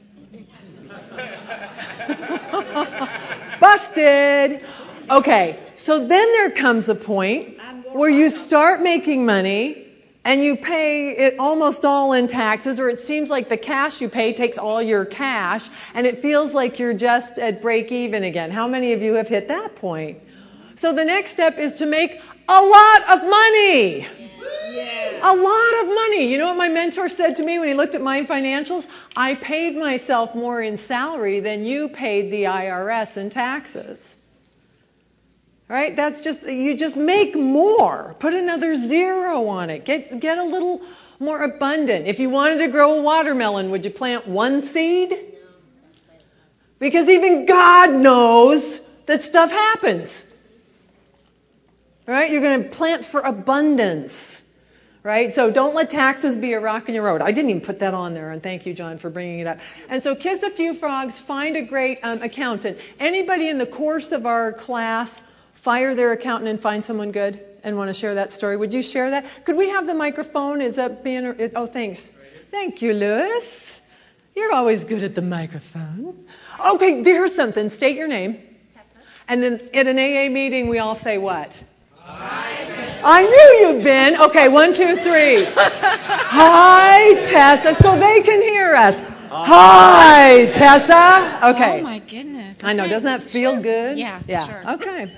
Busted. Okay. So then there comes a point where you start making money and you pay it almost all in taxes, or it seems like the cash you pay takes all your cash, and it feels like you're just at break even again. How many of you have hit that point? So the next step is to make a lot of money. Yeah. A lot of money. You know what my mentor said to me when he looked at my financials? I paid myself more in salary than you paid the I R S in taxes. Right? That's just, you just make more. Put another zero on it. Get get a little more abundant. If you wanted to grow a watermelon, would you plant one seed? Because even God knows that stuff happens. Right? You're going to plant for abundance. Right? So don't let taxes be a rock in your road. I didn't even put that on there, and thank you, John, for bringing it up. And so kiss a few frogs, find a great um, accountant. Anybody in the course of our class fire their accountant and find someone good and want to share that story? Would you share that? Could we have the microphone? Is that being... Oh, thanks. Thank you, Louis. You're always good at the microphone. Okay, here's something. State your name. Tessa. And then at an A A meeting, we all say what? Hi. I knew you'd been. Okay, one, two, three. Hi, Tessa. So they can hear us. Hi, Tessa. Okay. Oh, my goodness. Okay. I know. Doesn't that feel good? Yeah, yeah. Sure. Okay.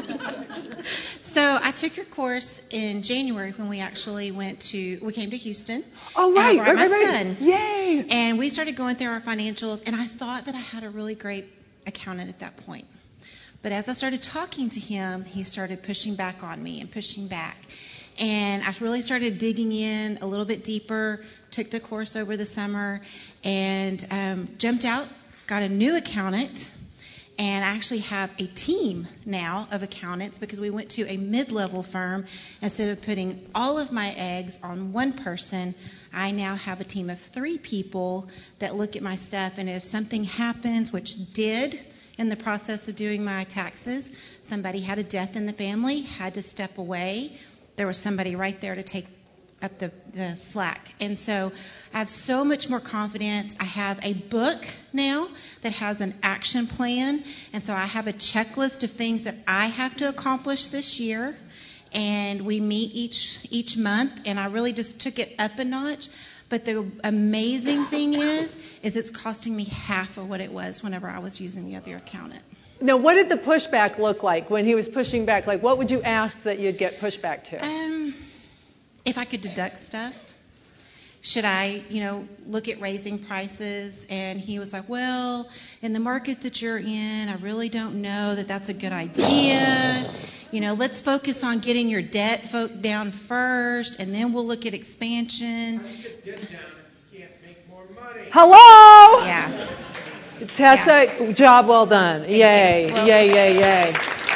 So I took your course in January when we actually went to, we came to Houston. Oh, right. And I brought right, my right. son. Yay. And we started going through our financials, and I thought that I had a really great accountant at that point. But as I started talking to him, he started pushing back on me and pushing back. And I really started digging in a little bit deeper, took the course over the summer, and um, jumped out, got a new accountant, and I actually have a team now of accountants because we went to a mid-level firm. Instead of putting all of my eggs on one person, I now have a team of three people that look at my stuff, and if something happens, which did in the process of doing my taxes, somebody had a death in the family, had to step away, there was somebody right there to take up the, the slack. And so I have so much more confidence. I have a book now that has an action plan. And so I have a checklist of things that I have to accomplish this year. And we meet each each month. And I really just took it up a notch. But the amazing thing is, is it's costing me half of what it was whenever I was using the other accountant. Now, what did the pushback look like when he was pushing back? Like, what would you ask that you'd get pushback to? Um, if I could deduct stuff. Should I, you know, look at raising prices? And he was like, well, in the market that you're in, I really don't know that that's a good idea. You know, let's focus on getting your debt fo- down first, and then we'll look at expansion. Get down if you can't make more money. Hello? Yeah. Tessa, yeah. Job well done. Yay, well, yay, yay, yay.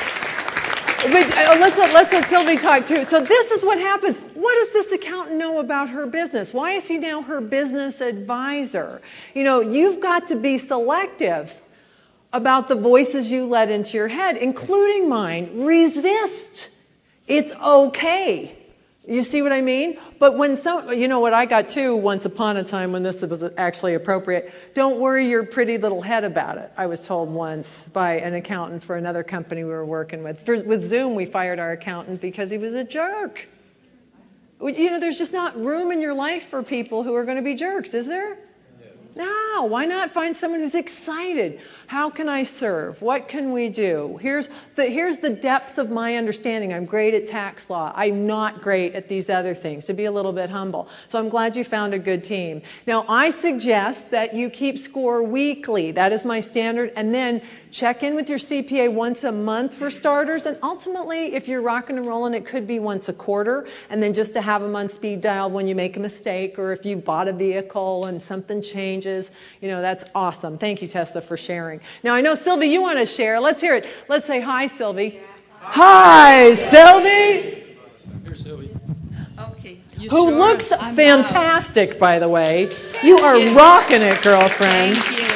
But uh, let's let, let's let Sylvie talk too. So this is what happens. What does this accountant know about her business? Why is he now her business advisor? You know, you've got to be selective about the voices you let into your head, including mine. Resist. It's okay. You see what I mean? But when some, you know what I got too once upon a time when this was actually appropriate, don't worry your pretty little head about it, I was told once by an accountant for another company we were working with. For, with Zoom, we fired our accountant because he was a jerk. You know, there's just not room in your life for people who are going to be jerks, is there? No, why not find someone who's excited? How can I serve? What can we do? Here's the here's the depth of my understanding. I'm great at tax law. I'm not great at these other things, to be a little bit humble. So I'm glad you found a good team. Now, I suggest that you keep score weekly. That is my standard. And then check in with your C P A once a month for starters. And ultimately, if you're rocking and rolling, it could be once a quarter. And then just to have them on speed dial when you make a mistake or if you bought a vehicle and something changes. You know, that's awesome. Thank you, Tessa, for sharing. Now, I know, Sylvie, you want to share. Let's hear it. Let's say hi, Sylvie. Hi, Sylvie. Here's Sylvie. Okay. who sure? looks I'm fantastic, by the way. You are you. rocking it, girlfriend. Thank you.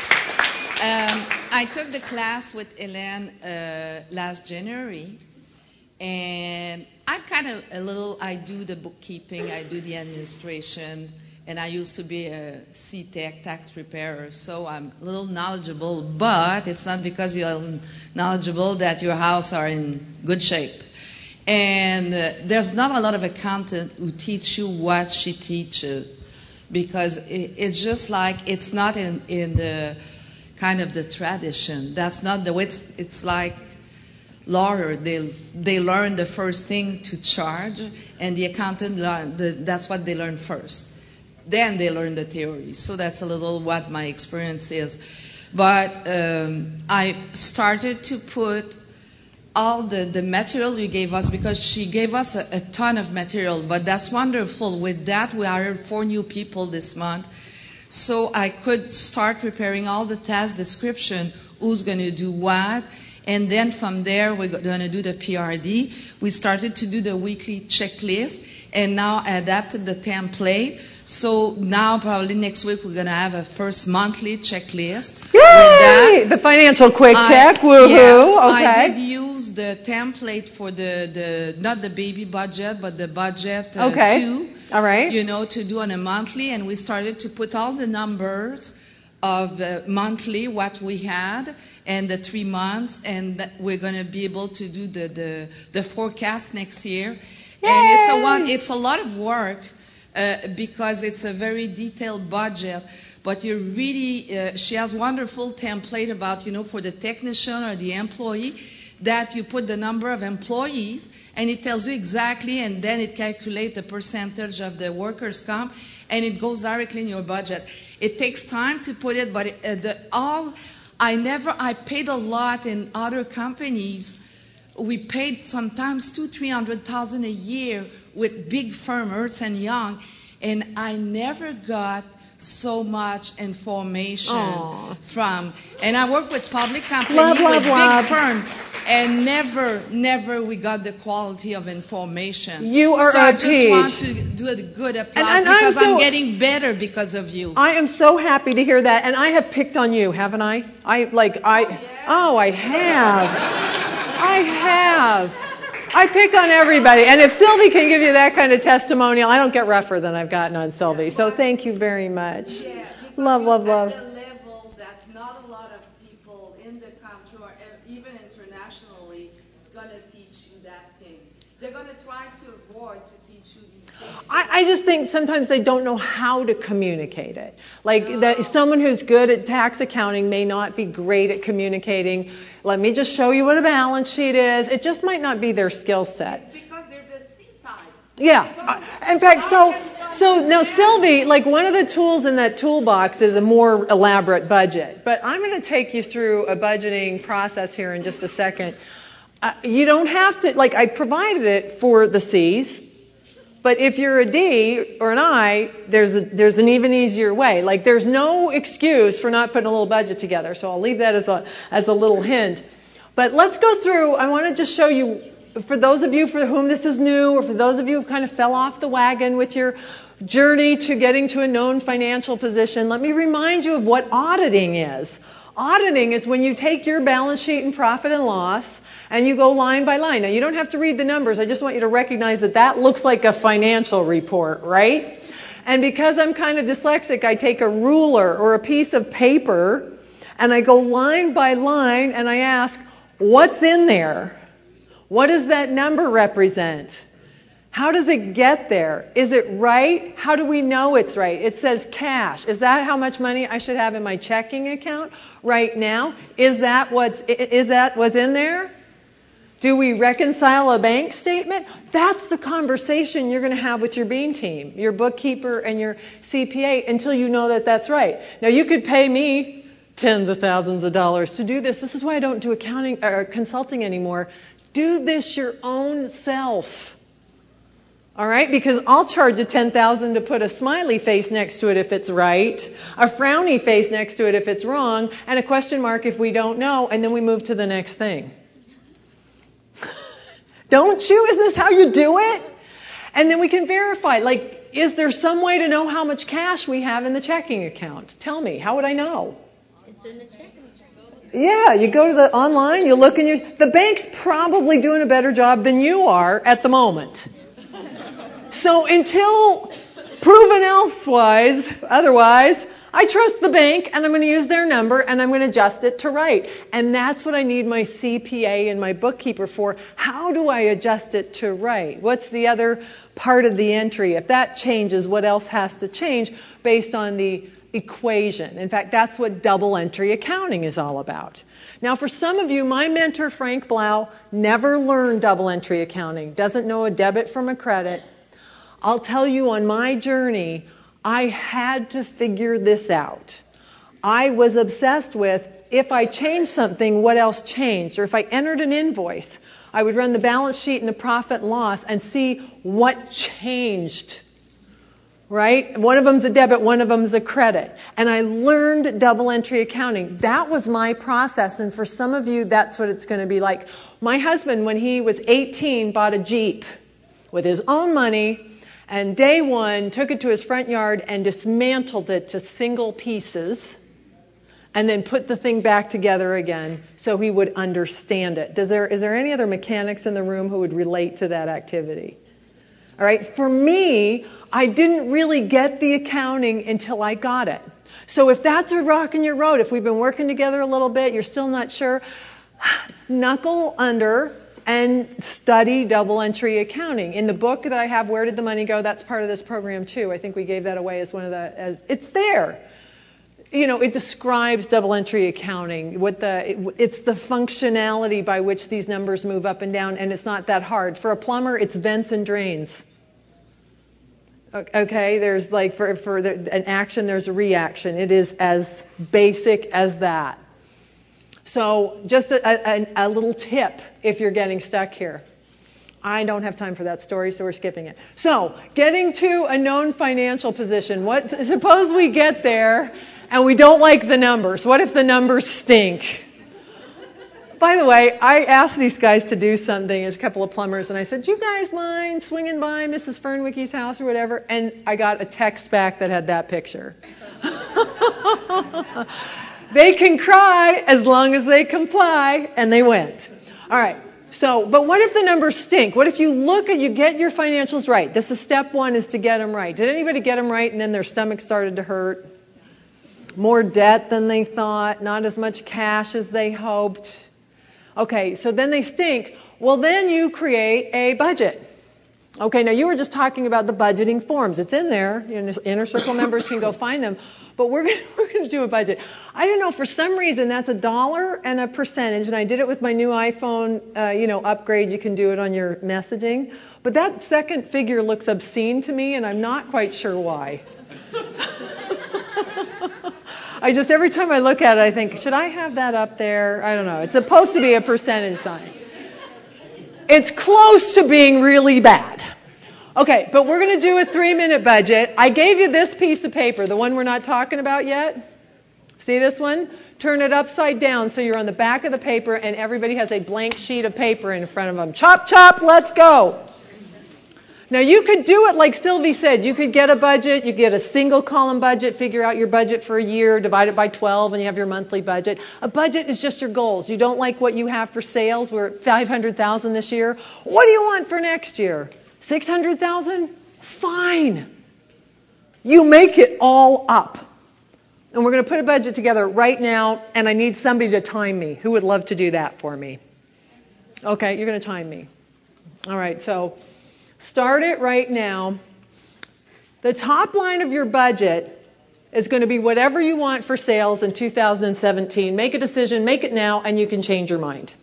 Um, I took the class with Hélène uh, last January, and I'm kind of a little, I do the bookkeeping, I do the administration, and I used to be a C TEC, tax preparer, so I'm a little knowledgeable, but it's not because you're knowledgeable that your house are in good shape. And uh, there's not a lot of accountants who teach you what she teaches, because it, it's just like, it's not in, in the kind of the tradition. That's not the way, it's, it's like lawyer, they they learn the first thing to charge, and the accountant learn the, that's what they learn first. Then they learn the theory. So that's a little what my experience is. But um, I started to put all the, the material you gave us, because she gave us a, a ton of material, but that's wonderful. With that, we hired four new people this month. So I could start preparing all the task description, who's going to do what, and then from there we're going to do the P R D. We started to do the weekly checklist, and now I adapted the template. So now probably next week we're going to have a first monthly checklist. Yay! With that, the financial quick I, check, woohoo! Yes, okay. I did use the template for the, the not the baby budget, but the budget uh, okay. two. All right. You know, to do on a monthly, and we started to put all the numbers of uh, monthly, what we had, and the three months, and that we're going to be able to do the, the, the forecast next year. Yay! And it's a one, it's a lot of work uh, because it's a very detailed budget. But you really, uh, she has wonderful template about, you know, for the technician or the employee, that you put the number of employees, and it tells you exactly, and then it calculates the percentage of the workers' comp, and it goes directly in your budget. It takes time to put it, but uh, the all, I never, I paid a lot in other companies. We paid sometimes two, three hundred thousand a year with big firm, Ernst and Young, and I never got so much information Aww. from. And I work with public companies, love, love, with love. big firms. And never, never we got the quality of information. You are so a I just peach. want to do a good applause, And- and because I'm so- I'm getting better because of you. I am so happy to hear that, and I have picked on you, haven't I? I like I. Oh, I have. I have. I pick on everybody, and if Sylvie can give you that kind of testimonial, I don't get rougher than I've gotten on Sylvie. So thank you very much. Yeah, love, love, love. At a level that not a lot of people in the country or even internationally is going to teach you that thing. They're going to try to avoid to teach you these things. I, I just think sometimes they don't know how to communicate it. Like that, someone who's good at tax accounting may not be great at communicating. Let me just show you what a balance sheet is. It just might not be their skill set. It's because they're the C type. Yeah. Uh, In fact, so so now Sylvie, like one of the tools in that toolbox is a more elaborate budget. But I'm going to take you through a budgeting process here in just a second. Uh, you don't have to, like I provided it for the C's. But if you're a D or an I, there's a, there's an even easier way. Like there's no excuse for not putting a little budget together. So I'll leave that as a as a little hint. But let's go through. I want to just show you, for those of you for whom this is new, or for those of you who kind of fell off the wagon with your journey to getting to a known financial position, let me remind you of what auditing is. Auditing is when you take your balance sheet and profit and loss, and you go line by line. Now, you don't have to read the numbers. I just want you to recognize that that looks like a financial report, right? And because I'm kind of dyslexic, I take a ruler or a piece of paper, and I go line by line, and I ask, what's in there? What does that number represent? How does it get there? Is it right? How do we know it's right? It says cash. Is that how much money I should have in my checking account right now? Is that what's, is that what's in there? Do we reconcile a bank statement? That's the conversation you're going to have with your Bean team, your bookkeeper and your C P A, until you know that that's right. Now, you could pay me tens of thousands of dollars to do this. This is why I don't do accounting or consulting anymore. Do this your own self. All right? Because I'll charge you ten thousand dollars to put a smiley face next to it if it's right, a frowny face next to it if it's wrong, and a question mark if we don't know, and then we move to the next thing. Don't you? Isn't this how you do it? And then we can verify, like, is there some way to know how much cash we have in the checking account? Tell me, how would I know? It's in the checking account. Yeah, you go to the online, you look, and you, the bank's probably doing a better job than you are at the moment. So until proven elsewise, otherwise, I trust the bank, and I'm going to use their number, and I'm going to adjust it to right. And that's what I need my C P A and my bookkeeper for. How do I adjust it to right? What's the other part of the entry? If that changes, what else has to change based on the equation? In fact, that's what double entry accounting is all about. Now, for some of you, my mentor, Frank Blau, never learned double entry accounting, doesn't know a debit from a credit. I'll tell you, on my journey, I had to figure this out. I was obsessed with, if I changed something, what else changed? Or if I entered an invoice, I would run the balance sheet and the profit and loss and see what changed. Right? One of them's a debit, one of them's a credit. And I learned double entry accounting. That was my process. And for some of you, that's what it's going to be like. My husband, when he was eighteen, bought a Jeep with his own money. And day one, took it to his front yard and dismantled it to single pieces and then put the thing back together again so he would understand it. Does there, is there any other mechanics in the room who would relate to that activity? All right. For me, I didn't really get the accounting until I got it. So if that's a rock in your road, if we've been working together a little bit, you're still not sure, knuckle under and study double entry accounting. In the book that I have, Where Did the Money Go? That's part of this program too. I think we gave that away as one of the, as, it's there. You know, it describes double entry accounting. What the, it, it's the functionality by which these numbers move up and down, and it's not that hard. For a plumber, it's vents and drains. Okay, there's like, for, for the, an action, there's a reaction. It is as basic as that. So just a, a, a little tip if you're getting stuck here. I don't have time for that story, so we're skipping it. So getting to a known financial position. What? Suppose we get there and we don't like the numbers. What if the numbers stink? By the way, I asked these guys to do something, as a couple of plumbers, and I said, do you guys mind swinging by Missus Fernwicky's house or whatever? And I got a text back that had that picture. They can cry as long as they comply, and they went. All right. So, but what if the numbers stink? What if you look at, you get your financials right? This is step one, is to get them right. Did anybody get them right and then their stomach started to hurt? More debt than they thought, not as much cash as they hoped. Okay, so then they stink. Well, then you create a budget. Okay, now you were just talking about the budgeting forms. It's in there. Inner Circle members can go find them. But we're going we're going to do a budget. I don't know, for some reason that's a dollar and a percentage, and I did it with my new iPhone, uh, you know, upgrade. You can do it on your messaging. But that second figure looks obscene to me, and I'm not quite sure why. I just, every time I look at it, I think, should I have that up there? I don't know. It's supposed to be a percentage sign. It's close to being really bad. Okay, but we're going to do a three-minute budget. I gave you this piece of paper, the one we're not talking about yet. See this one? Turn it upside down so you're on the back of the paper and everybody has a blank sheet of paper in front of them. Chop, chop, let's go. Now, you could do it like Sylvie said. You could get a budget. You get a single column budget, figure out your budget for a year, divide it by twelve, and you have your monthly budget. A budget is just your goals. You don't like what you have for sales. We're at five hundred thousand dollars this year. What do you want for next year? six hundred thousand dollars? Fine. You make it all up. And we're going to put a budget together right now, and I need somebody to time me. Who would love to do that for me? Okay, you're going to time me. All right, so start it right now. The top line of your budget is going to be whatever you want for sales in two thousand seventeen. Make a decision, make it now, and you can change your mind.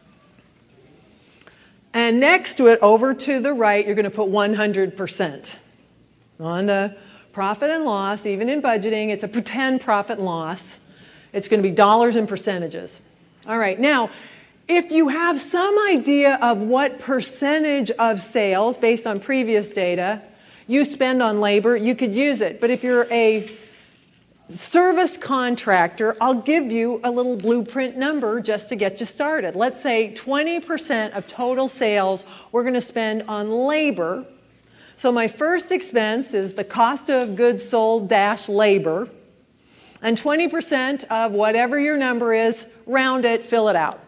And next to it, over to the right, you're going to put one hundred percent. On the profit and loss, even in budgeting, it's a pretend profit and loss. It's going to be dollars and percentages. All right, now, if you have some idea of what percentage of sales, based on previous data, you spend on labor, you could use it. But if you're a service contractor, I'll give you a little blueprint number just to get you started. Let's say twenty percent of total sales we're going to spend on labor So my first expense is the cost of goods sold dash labor. And twenty percent of whatever your number is, round it, fill it out.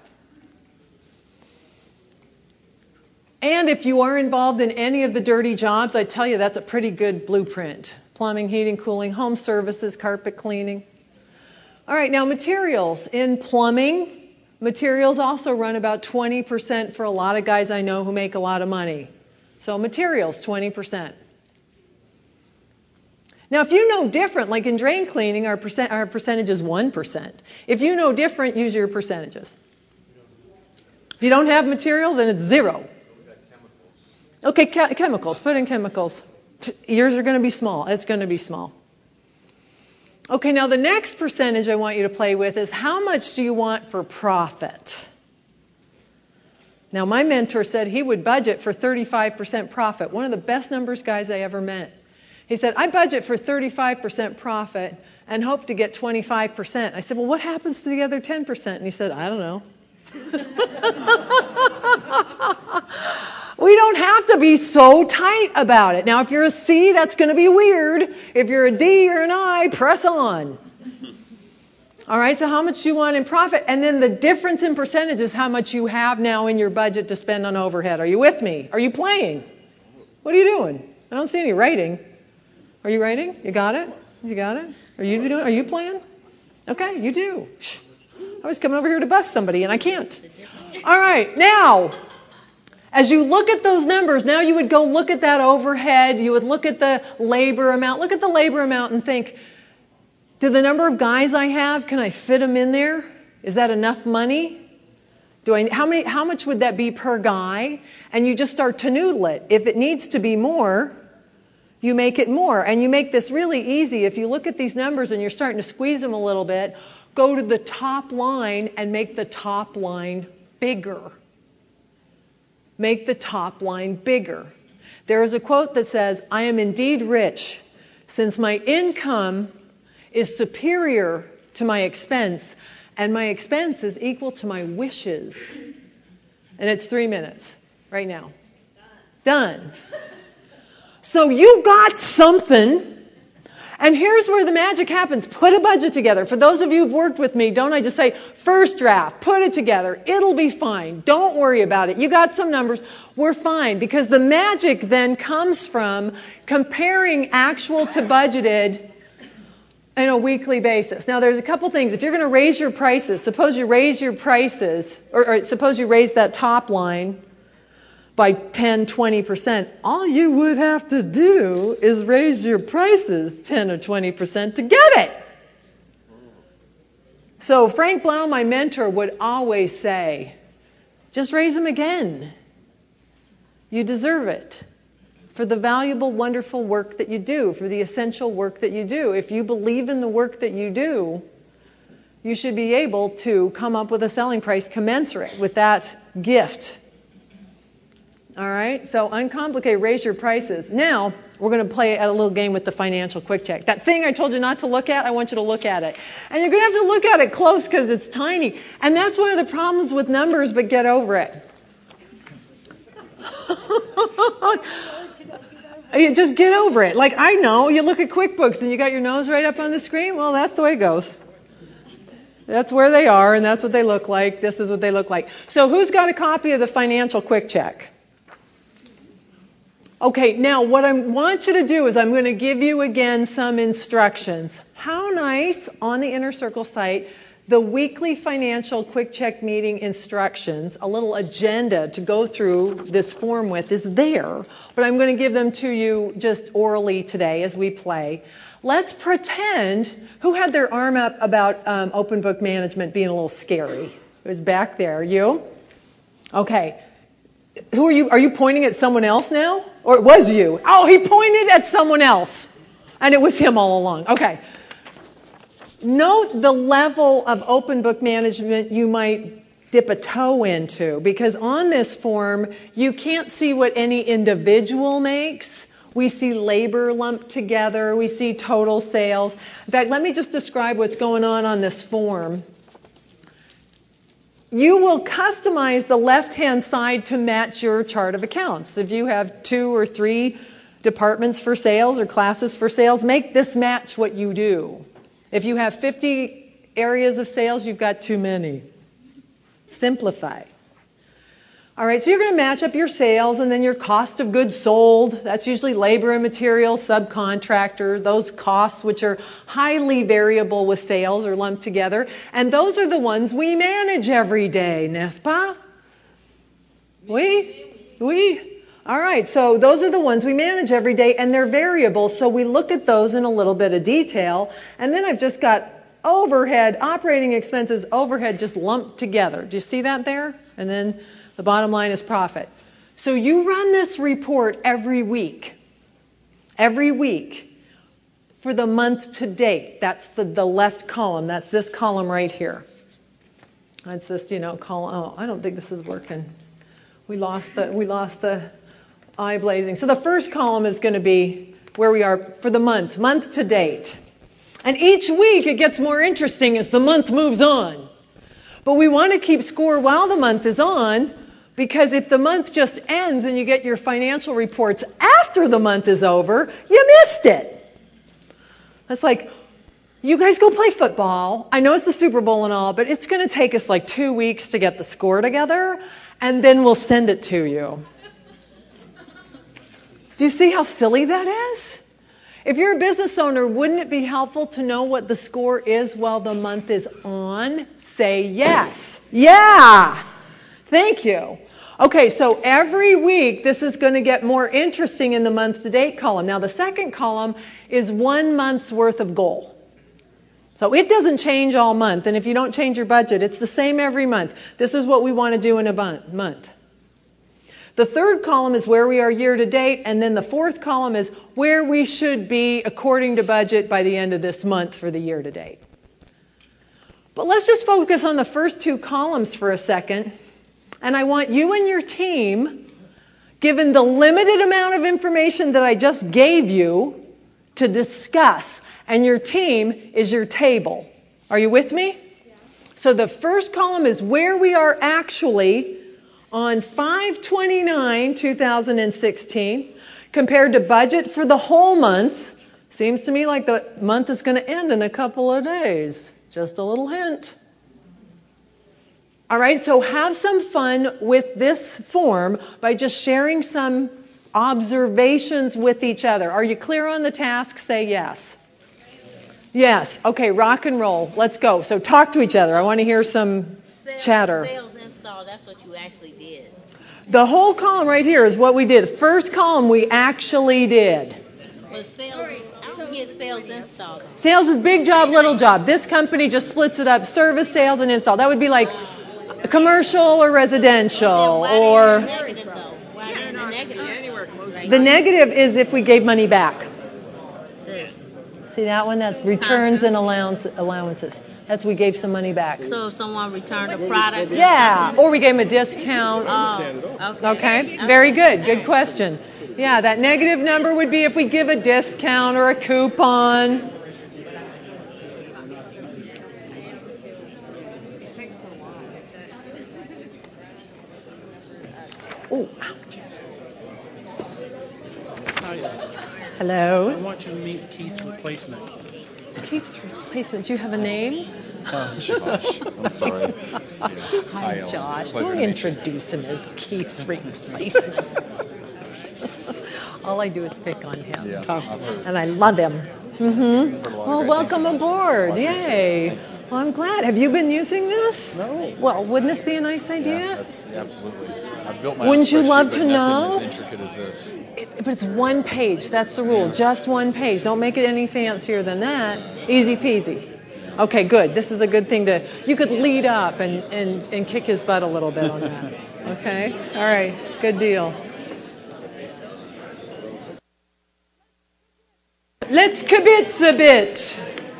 And if you are involved in any of the dirty jobs, I tell you that's a pretty good blueprint. Plumbing, heating, cooling, home services, carpet cleaning. All right, now materials. In plumbing, materials also run about twenty percent for a lot of guys I know who make a lot of money. So materials, twenty percent. Now, if you know different, like in drain cleaning, our, percent, our percentage is one percent. If you know different, use your percentages. If you don't have material, then it's zero. Okay, che- chemicals. Put in chemicals. Yours are going to be small. It's going to be small. Okay, now the next percentage I want you to play with is how much do you want for profit? Now, my mentor said he would budget for thirty-five percent profit. One of the best numbers guys I ever met. He said, I budget for thirty-five percent profit and hope to get twenty-five percent. I said, well, what happens to the other ten percent? And he said, I don't know. We don't have to be so tight about it. Now, if you're a C, that's going to be weird. If you're a D or an I, press on. All right, so how much do you want in profit? And then the difference in percentage is how much you have now in your budget to spend on overhead. Are you with me? Are you playing? What are you doing? I don't see any writing. Are you writing? You got it? You got it? Are you doing? Are you playing? Okay, you do. I was coming over here to bust somebody, and I can't. All right, now, as you look at those numbers, now you would go look at that overhead. You would look at the labor amount. Look at the labor amount and think, do the number of guys I have, can I fit them in there? Is that enough money? Do I? How many? How much would that be per guy? And you just start to noodle it. If it needs to be more, you make it more. And you make this really easy. If you look at these numbers and you're starting to squeeze them a little bit, go to the top line and make the top line bigger. Make the top line bigger. There is a quote that says, I am indeed rich, since my income is superior to my expense, and my expense is equal to my wishes. And it's three minutes right now. Done. Done. So you got something. And here's where the magic happens. Put a budget together. For those of you who've worked with me, don't I just say, first draft, put it together. It'll be fine. Don't worry about it. You got some numbers. We're fine. Because the magic then comes from comparing actual to budgeted on a weekly basis. Now, there's a couple things. If you're going to raise your prices, suppose you raise your prices, or, or suppose you raise that top line by ten, twenty percent, all you would have to do is raise your prices ten or twenty percent to get it. So Frank Blau, my mentor, would always say, just raise them again. You deserve it for the valuable, wonderful work that you do, for the essential work that you do. If you believe in the work that you do, you should be able to come up with a selling price commensurate with that gift. All right, so uncomplicated, raise your prices. Now, we're going to play a little game with the financial quick check. That thing I told you not to look at, I want you to look at it. And you're going to have to look at it close because it's tiny. And that's one of the problems with numbers, but get over it. You just get over it. Like, I know, you look at QuickBooks and you got your nose right up on the screen. Well, that's the way it goes. That's where they are, and that's what they look like. This is what they look like. So who's got a copy of the financial quick check? Okay, now what I want you to do is I'm going to give you again some instructions. How nice, on the Inner Circle site, the weekly financial quick check meeting instructions, a little agenda to go through this form with is there, but I'm going to give them to you just orally today as we play. Let's pretend, who had their arm up about um, open book management being a little scary? It was back there. You? Okay. Who are you? Are you pointing at someone else now? Or it was you? Oh, he pointed at someone else. And it was him all along. Okay. Note the level of open book management you might dip a toe into. Because on this form, you can't see what any individual makes. We see labor lumped together. We see total sales. In fact, let me just describe what's going on on this form. You will customize the left-hand side to match your chart of accounts. If you have two or three departments for sales or classes for sales. Make this match what you do. If you have fifty areas of sales, you've got too many. Simplify. All right, so you're going to match up your sales and then your cost of goods sold. That's usually labor and material, subcontractor, those costs which are highly variable with sales are lumped together. And those are the ones we manage every day, n'est-ce pas? Oui? Oui? All right, so those are the ones we manage every day, and they're variable, so we look at those in a little bit of detail. And then I've just got overhead, operating expenses, overhead just lumped together. Do you see that there? And then the bottom line is profit. So you run this report every week. Every week for the month to date. That's the, the left column. That's this column right here. That's this, you know, column. Oh, I don't think this is working. We lost the, we lost the eye blazing. So the first column is going to be where we are for the month, month to date. And each week it gets more interesting as the month moves on. But we want to keep score while the month is on, because if the month just ends and you get your financial reports after the month is over, you missed it. That's like, you guys go play football. I know it's the Super Bowl and all, but it's going to take us like two weeks to get the score together, and then we'll send it to you. Do you see how silly that is? If you're a business owner, wouldn't it be helpful to know what the score is while the month is on? Say yes. Yeah. Thank you. Okay, so every week this is going to get more interesting in the month-to-date column. Now the second column is one month's worth of goal. So it doesn't change all month, and if you don't change your budget, it's the same every month. This is what we want to do in a month. The third column is where we are year to date, and then the fourth column is where we should be according to budget by the end of this month for the year to date. But let's just focus on the first two columns for a second, and I want you and your team, given the limited amount of information that I just gave you, to discuss. And your team is your table. Are you with me? Yeah. So the first column is where we are actually on five twenty-nine two thousand sixteen compared to budget for the whole month. Seems to me like the month is going to end in a couple of days. Just a little hint. All right, so have some fun with this form by just sharing some observations with each other. Are you clear on the task? Say yes. Yes. Okay, rock and roll. Let's go. So talk to each other. I want to hear some Sales, chatter. Sales install, that's what you actually did. The whole column right here is what we did. The first column we actually did. But sales, I don't get sales install. Sales is big job, little job. This company just splits it up. Service, sales, and install. That would be like commercial or residential. Or The negative, though? Why is the negative? the negative is if we gave money back. This. See that one? That's returns and allowance, allowances. That's we gave some money back. So if someone returned a product? or Yeah, something? or we gave them a discount. Oh, okay. Okay, very good. Good question. Yeah, that negative number would be if we give a discount or a coupon. Oh, ouch. Hello. I want you to meet Keith's replacement. Keith's replacement. Do you have a name? Uh, Josh. I'm sorry. Hi, Hi, Ellen. Josh. Pleasure Don't to meet you. introduce him as Keith's replacement. All I do is pick on him. Yeah, I've heard. And I love him. Mm-hmm. Heard a lot of Well, great welcome things about aboard. you. Yay. Well, I'm glad. Have you been using this? No. Well, wouldn't this be a nice idea? Yeah, that's absolutely. I've built my Wouldn't own you love spreadsheet, to but know? nothing as intricate as this. It, but it's one page. That's the rule. Just one page. Don't make it any fancier than that. Easy peasy. Okay, good. This is a good thing to... You could lead up and, and, and kick his butt a little bit on that. Okay? All right. Good deal. Let's kibitz a bit.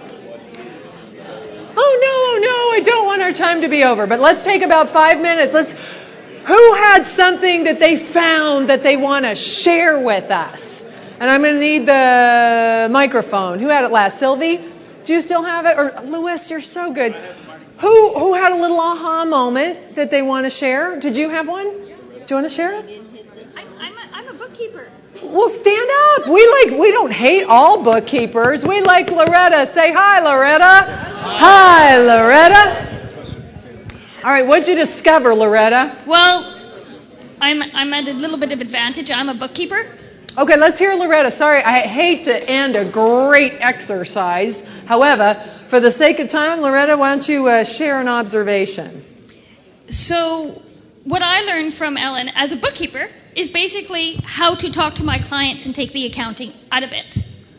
Oh, no, no, I don't want our time to be over. But let's take about five minutes. Let's... Who had something that they found that they want to share with us? And I'm going to need the microphone. Who had it last? Sylvie? Do you still have it? Or Louis, you're so good. Who who had a little aha moment that they want to share? Did you have one? Do you want to share it? I, I'm, a, I'm a bookkeeper. Well, stand up. We like we don't hate all bookkeepers. We like Loretta. Say hi, Loretta. Hi, Loretta. All right, what'd you discover, Loretta? Well, I'm I'm at a little bit of advantage. I'm a bookkeeper. Okay, let's hear Loretta. Sorry, I hate to end a great exercise. However, for the sake of time, Loretta, why don't you uh, share an observation? So, what I learned from Ellen as a bookkeeper is basically how to talk to my clients and take the accounting out of it.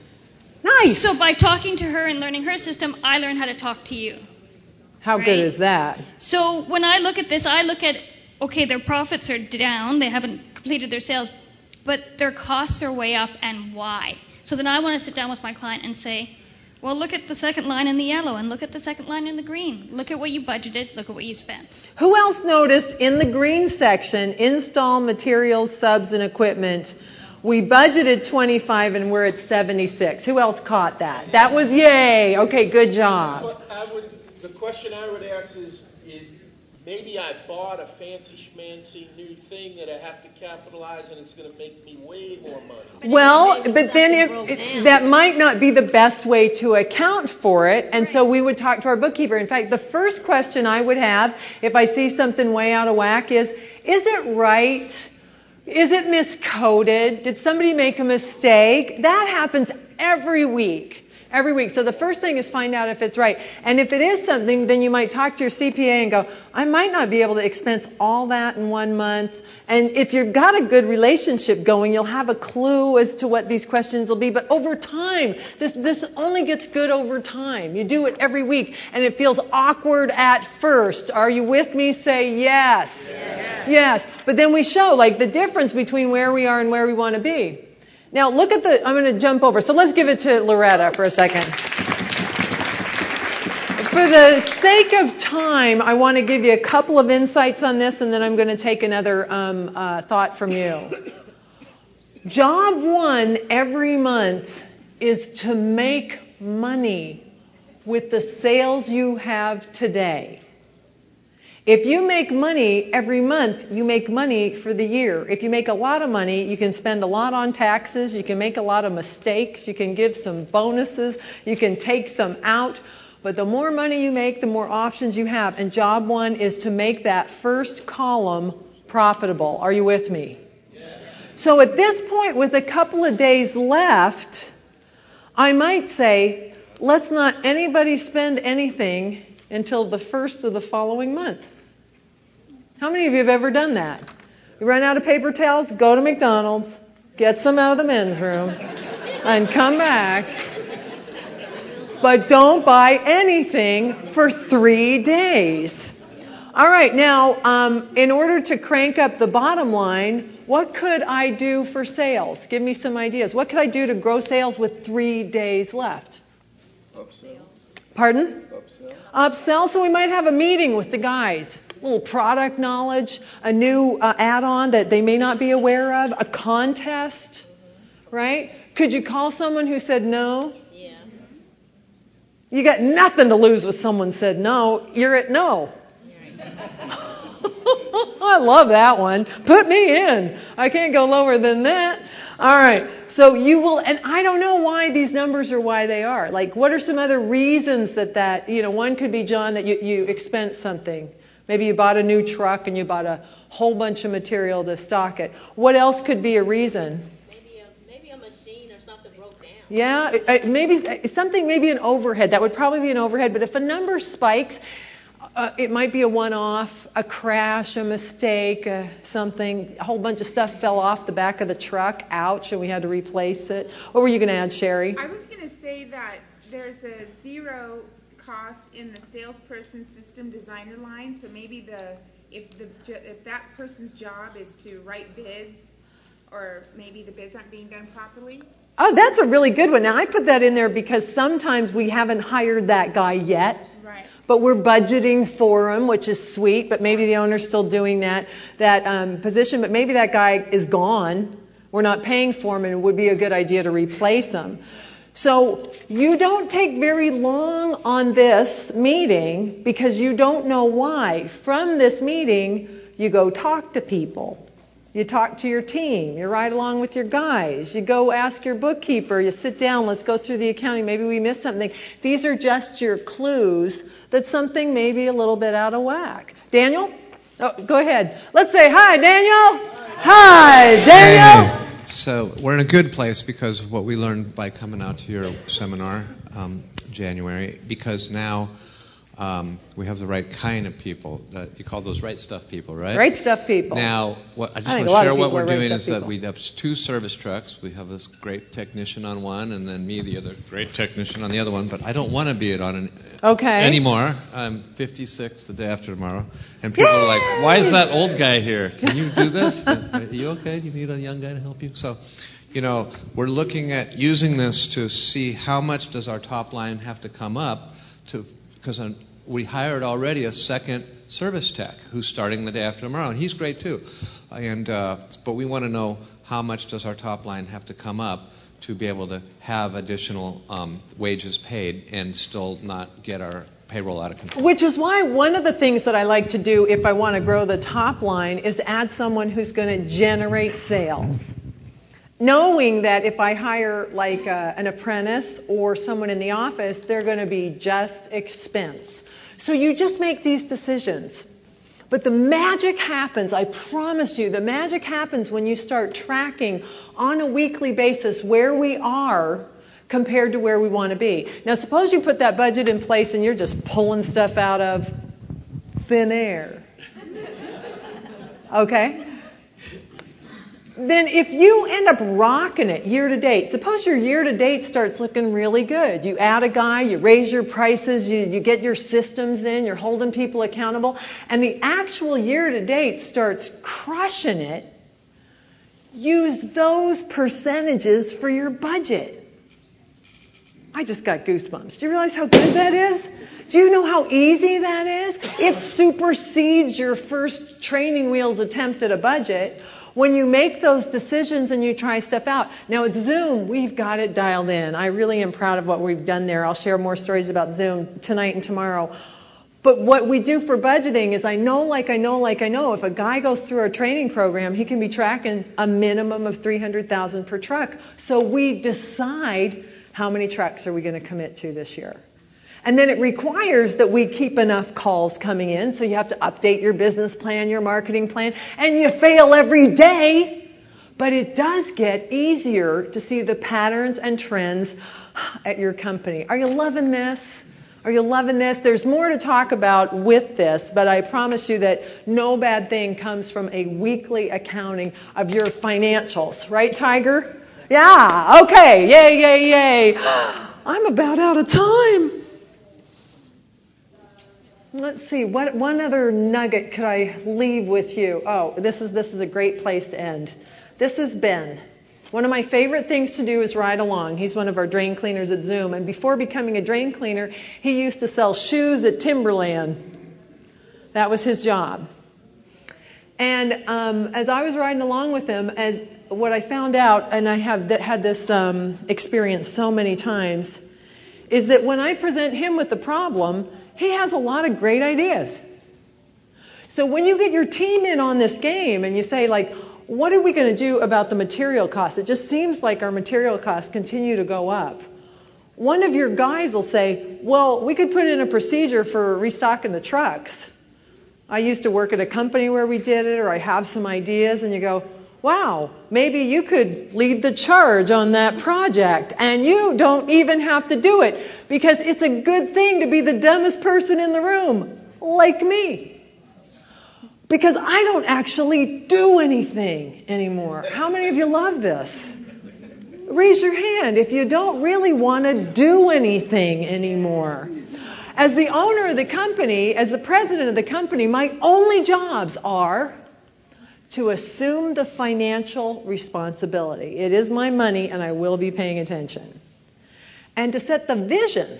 Nice. So by talking to her and learning her system, I learned how to talk to you. How right? good is that? So when I look at this, I look at, okay, their profits are down, they haven't completed their sales, but their costs are way up, and why? So then I want to sit down with my client and say, well, look at the second line in the yellow and look at the second line in the green. Look at what you budgeted, look at what you spent. Who else noticed in the green section, install materials, subs, and equipment, we budgeted twenty-five and we're at seventy-six. Who else caught that? That was yay. Okay, good job. But I would, the question I would ask is, is, maybe I bought a fancy schmancy new thing that I have to capitalize and it's going to make me way more money. Well, but then if it, that might not be the best way to account for it, and so we would talk to our bookkeeper. In fact, the first question I would have if I see something way out of whack is, is it right? Is it miscoded? Did somebody make a mistake? That happens every week. Every week. So the first thing is find out if it's right. And if it is something, then you might talk to your C P A and go, I might not be able to expense all that in one month. And if you've got a good relationship going, you'll have a clue as to what these questions will be. But over time, this, this only gets good over time. You do it every week, and it feels awkward at first. Are you with me? Say yes. Yes. Yes. But then we show, like, the difference between where we are and where we want to be. Now, look at the, I'm going to jump over. So let's give it to Loretta for a second. For the sake of time, I want to give you a couple of insights on this, and then I'm going to take another um, uh, thought from you. Job one every month is to make money with the sales you have today. If you make money every month, you make money for the year. If you make a lot of money, you can spend a lot on taxes, you can make a lot of mistakes, you can give some bonuses, you can take some out. But the more money you make, the more options you have. And job one is to make that first column profitable. Are you with me? Yes. So at this point, with a couple of days left, I might say, let's not anybody spend anything until the first of the following month. How many of you have ever done that? You run out of paper towels, go to McDonald's, get some out of the men's room, and come back. But don't buy anything for three days. All right, now, um, in order to crank up the bottom line, what could I do for sales? Give me some ideas. What could I do to grow sales with three days left? Upsell. Pardon? Upsell. Upsell. So we might have a meeting with the guys. A little product knowledge, a new uh, add-on that they may not be aware of, a contest, right? Could you call someone who said no? Yeah. You got nothing to lose with someone said no. You're at no. I love that one. Put me in. I can't go lower than that. All right. So you will, and I don't know why these numbers are why they are. Like, what are some other reasons that that, you know, one could be, John, that you, you expense something. Maybe you bought a new truck and you bought a whole bunch of material to stock it. What else could be a reason? Maybe a, maybe a machine or something broke down. Yeah, maybe something, maybe an overhead. That would probably be an overhead. But if a number spikes, uh, it might be a one-off, a crash, a mistake, uh, something. A whole bunch of stuff fell off the back of the truck. Ouch, and we had to replace it. What were you going to add, Sherry? I was going to say that there's a zero cost in the salesperson system designer line. So maybe the if the if that person's job is to write bids, or maybe the bids aren't being done properly. Oh, that's a really good one. Now, I put that in there because sometimes we haven't hired that guy yet. Right. But we're budgeting for him, which is sweet. But maybe the owner's still doing that that um, position. But maybe that guy is gone. We're not paying for him, and it would be a good idea to replace him. So you don't take very long on this meeting because you don't know why. From this meeting, you go talk to people. You talk to your team. You ride along with your guys. You go ask your bookkeeper. You sit down. Let's go through the accounting. Maybe we missed something. These are just your clues that something may be a little bit out of whack. Daniel? Oh, go ahead. Let's say hi, Daniel. Hi, Daniel. Hey. So we're in a good place because of what we learned by coming out to your seminar um, January, because now Um, we have the right kind of people. That you call those right stuff people, right? Right stuff people. Now, what, I just I want to share what we're right doing is people. that we have two service trucks. We have this great technician on one, and then me, the other great technician on the other one. But I don't want to be it on an, okay. anymore. I'm fifty-six the day after tomorrow, and people Yay! Are like, "Why is that old guy here? Can you do this? Are you okay? Do you need a young guy to help you?" So, you know, we're looking at using this to see how much does our top line have to come up to, because we hired already a second service tech who's starting the day after tomorrow, and he's great too. And uh, but we want to know how much does our top line have to come up to be able to have additional um, wages paid and still not get our payroll out of control. Which is why one of the things that I like to do if I want to grow the top line is add someone who's going to generate sales. Knowing that if I hire like uh, an apprentice or someone in the office, they're going to be just expense. So you just make these decisions. But the magic happens, I promise you, the magic happens when you start tracking on a weekly basis where we are compared to where we want to be. Now, suppose you put that budget in place and you're just pulling stuff out of thin air. Okay? Then if you end up rocking it year to date, suppose your year to date starts looking really good. You add a guy, you raise your prices, you, you get your systems in, you're holding people accountable, and the actual year to date starts crushing it, use those percentages for your budget. I just got goosebumps. Do you realize how good that is? Do you know how easy that is? It supersedes your first training wheels attempt at a budget. When you make those decisions and you try stuff out. Now at Zoom, we've got it dialed in. I really am proud of what we've done there. I'll share more stories about Zoom tonight and tomorrow. But what we do for budgeting is I know, like I know, like I know, if a guy goes through our training program, he can be tracking a minimum of three hundred thousand dollars per truck. So we decide how many trucks are we going to commit to this year. And then it requires that we keep enough calls coming in, so you have to update your business plan, your marketing plan, and you fail every day. But it does get easier to see the patterns and trends at your company. Are you loving this? Are you loving this? There's more to talk about with this, but I promise you that no bad thing comes from a weekly accounting of your financials. Right, Tiger? Yeah, okay, yay, yay, yay. I'm about out of time. Let's see, what one other nugget could I leave with you? Oh, this is this is a great place to end. This is Ben. One of my favorite things to do is ride along. He's one of our drain cleaners at Zoom. And before becoming a drain cleaner, he used to sell shoes at Timberland. That was his job. And um, as I was riding along with him, as what I found out, and I have that, had this um, experience so many times, is that when I present him with a problem, he has a lot of great ideas. So when you get your team in on this game and you say, like, what are we going to do about the material costs? It just seems like our material costs continue to go up. One of your guys will say, well, we could put in a procedure for restocking the trucks. I used to work at a company where we did it, or I have some ideas, and you go, wow, maybe you could lead the charge on that project, and you don't even have to do it, because it's a good thing to be the dumbest person in the room, like me. Because I don't actually do anything anymore. How many of you love this? Raise your hand if you don't really want to do anything anymore. As the owner of the company, as the president of the company, my only jobs are to assume the financial responsibility. It is my money and I will be paying attention. And to set the vision.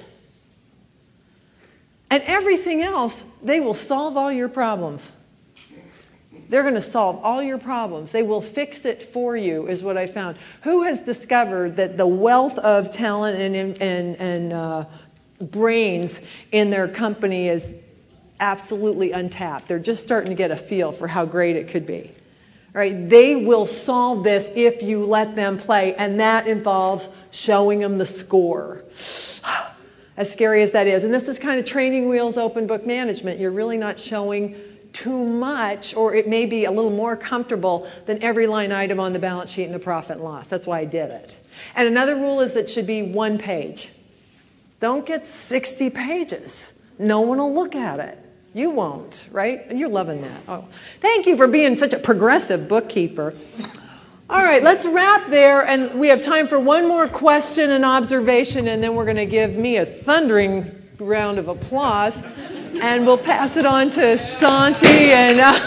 And everything else, they will solve all your problems. They're going to solve all your problems. They will fix it for you, is what I found. Who has discovered that the wealth of talent and, and, and uh, brains in their company is absolutely untapped? They're just starting to get a feel for how great it could be. Right? They will solve this if you let them play, and that involves showing them the score. As scary as that is. And this is kind of training wheels open book management. You're really not showing too much, or it may be a little more comfortable than every line item on the balance sheet in the profit and loss. That's why I did it. And another rule is that it should be one page. Don't get sixty pages. No one will look at it. You won't, right? And you're loving that. Oh, thank you for being such a progressive bookkeeper. All right, let's wrap there, and we have time for one more question and observation, and then we're going to give me a thundering round of applause, and we'll pass it on to Santi and, uh,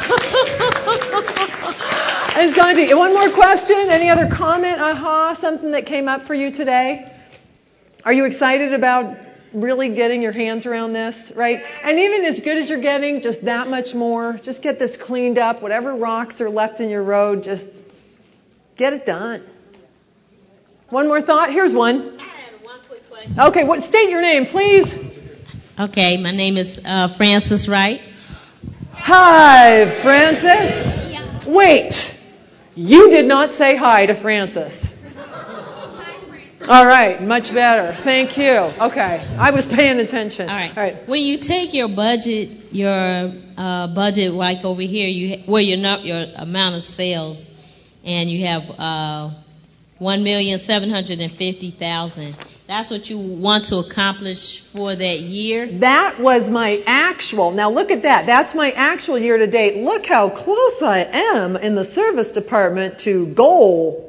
and Santi. One more question? Any other comment? Aha, something that came up for you today? Are you excited about really getting your hands around this, right? And even as good as you're getting, just that much more. Just get this cleaned up. Whatever rocks are left in your road, just get it done. One more thought? Here's one. I have one quick question. Okay, what? State your name, please. Okay, my name is uh, Frances Wright. Hi, Frances. Wait, you did not say hi to Frances. All right, much better. Thank you. Okay, I was paying attention. All right. All right. When you take your budget, your uh, budget, like over here, you where you're not your amount of sales, and you have uh, one million seven hundred and fifty thousand. That's what you want to accomplish for that year? That was my actual. Now look at that. That's my actual year to date. Look how close I am in the service department to goal.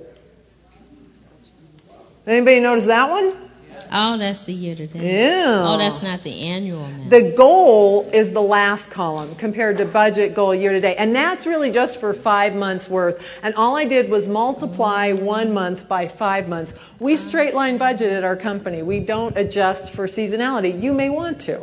Anybody notice that one? Oh, that's the year to date. Yeah. Oh, that's not the annual now. The goal is the last column compared to budget goal year to date. And that's really just for five months worth. And all I did was multiply one month by five months. We straight line budget at our company. We don't adjust for seasonality. You may want to.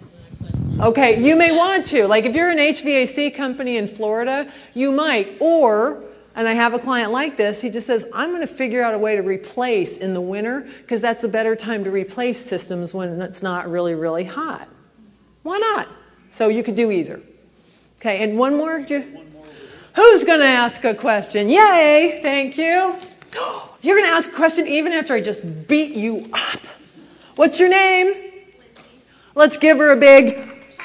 Okay, you may want to. Like if you're an H V A C company in Florida, you might. Or, and I have a client like this, he just says, I'm going to figure out a way to replace in the winter because that's the better time to replace systems when it's not really, really hot. Why not? So you could do either. Okay, and one more? Who's going to ask a question? Yay, thank you. You're going to ask a question even after I just beat you up. What's your name? Let's give her a big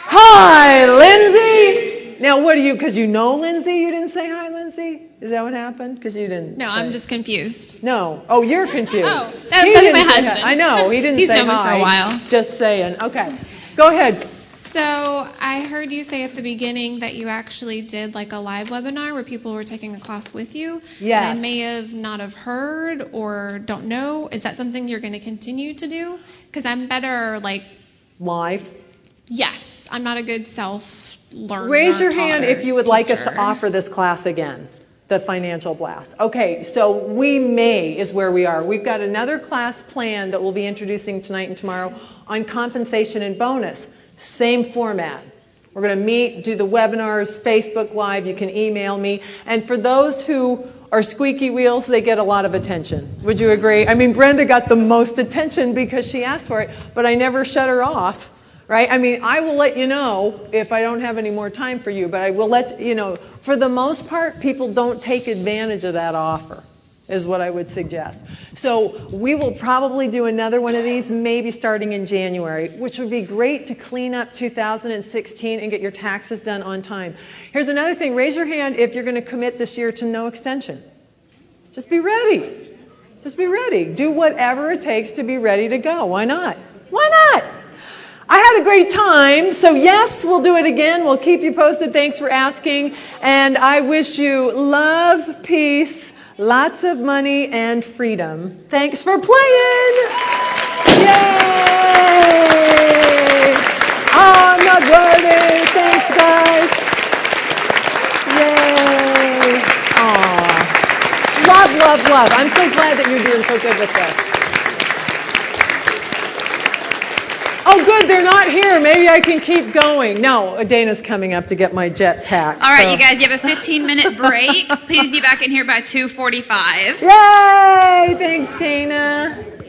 hi, Lindsay. Now, what do you, because you know Lindsay, you didn't say hi, Lindsay? Is that what happened? Because you didn't. No, say. I'm just confused. No. Oh, you're confused. Oh, that, that's my husband. Hi. I know. He didn't He's say known me hi. for a while. Just saying. Okay. Go ahead. So I heard you say at the beginning that you actually did like a live webinar where people were taking a class with you. Yes. And I may have not have heard or don't know. Is that something you're going to continue to do? Because I'm better like live. Yes. I'm not a good self learner. Raise your hand if you would teacher. like us to offer this class again. The Financial Blast. Okay, so we may is where we are. We've got another class planned that we'll be introducing tonight and tomorrow on compensation and bonus. Same format. We're going to meet, do the webinars, Facebook Live. You can email me. And for those who are squeaky wheels, they get a lot of attention. Would you agree? I mean, Brenda got the most attention because she asked for it, but I never shut her off. Right? I mean, I will let you know if I don't have any more time for you, but I will let you know. For the most part, people don't take advantage of that offer, is what I would suggest. So we will probably do another one of these, maybe starting in January, which would be great to clean up two thousand sixteen and get your taxes done on time. Here's another thing. Raise your hand if you're going to commit this year to no extension. Just be ready. Just be ready. Do whatever it takes to be ready to go. Why not? Why not? I had a great time, so yes, we'll do it again. We'll keep you posted. Thanks for asking. And I wish you love, peace, lots of money, and freedom. Thanks for playing. Yay! I'm not worthy. Thanks, guys. Yay. Aw. Love, love, love. I'm so glad that you're doing so good with this. Oh, good, they're not here. Maybe I can keep going. No, Dana's coming up to get my jet packed. All right, so. You guys, you have a fifteen-minute break. Please be back in here by two forty-five. Yay! Thanks, Dana.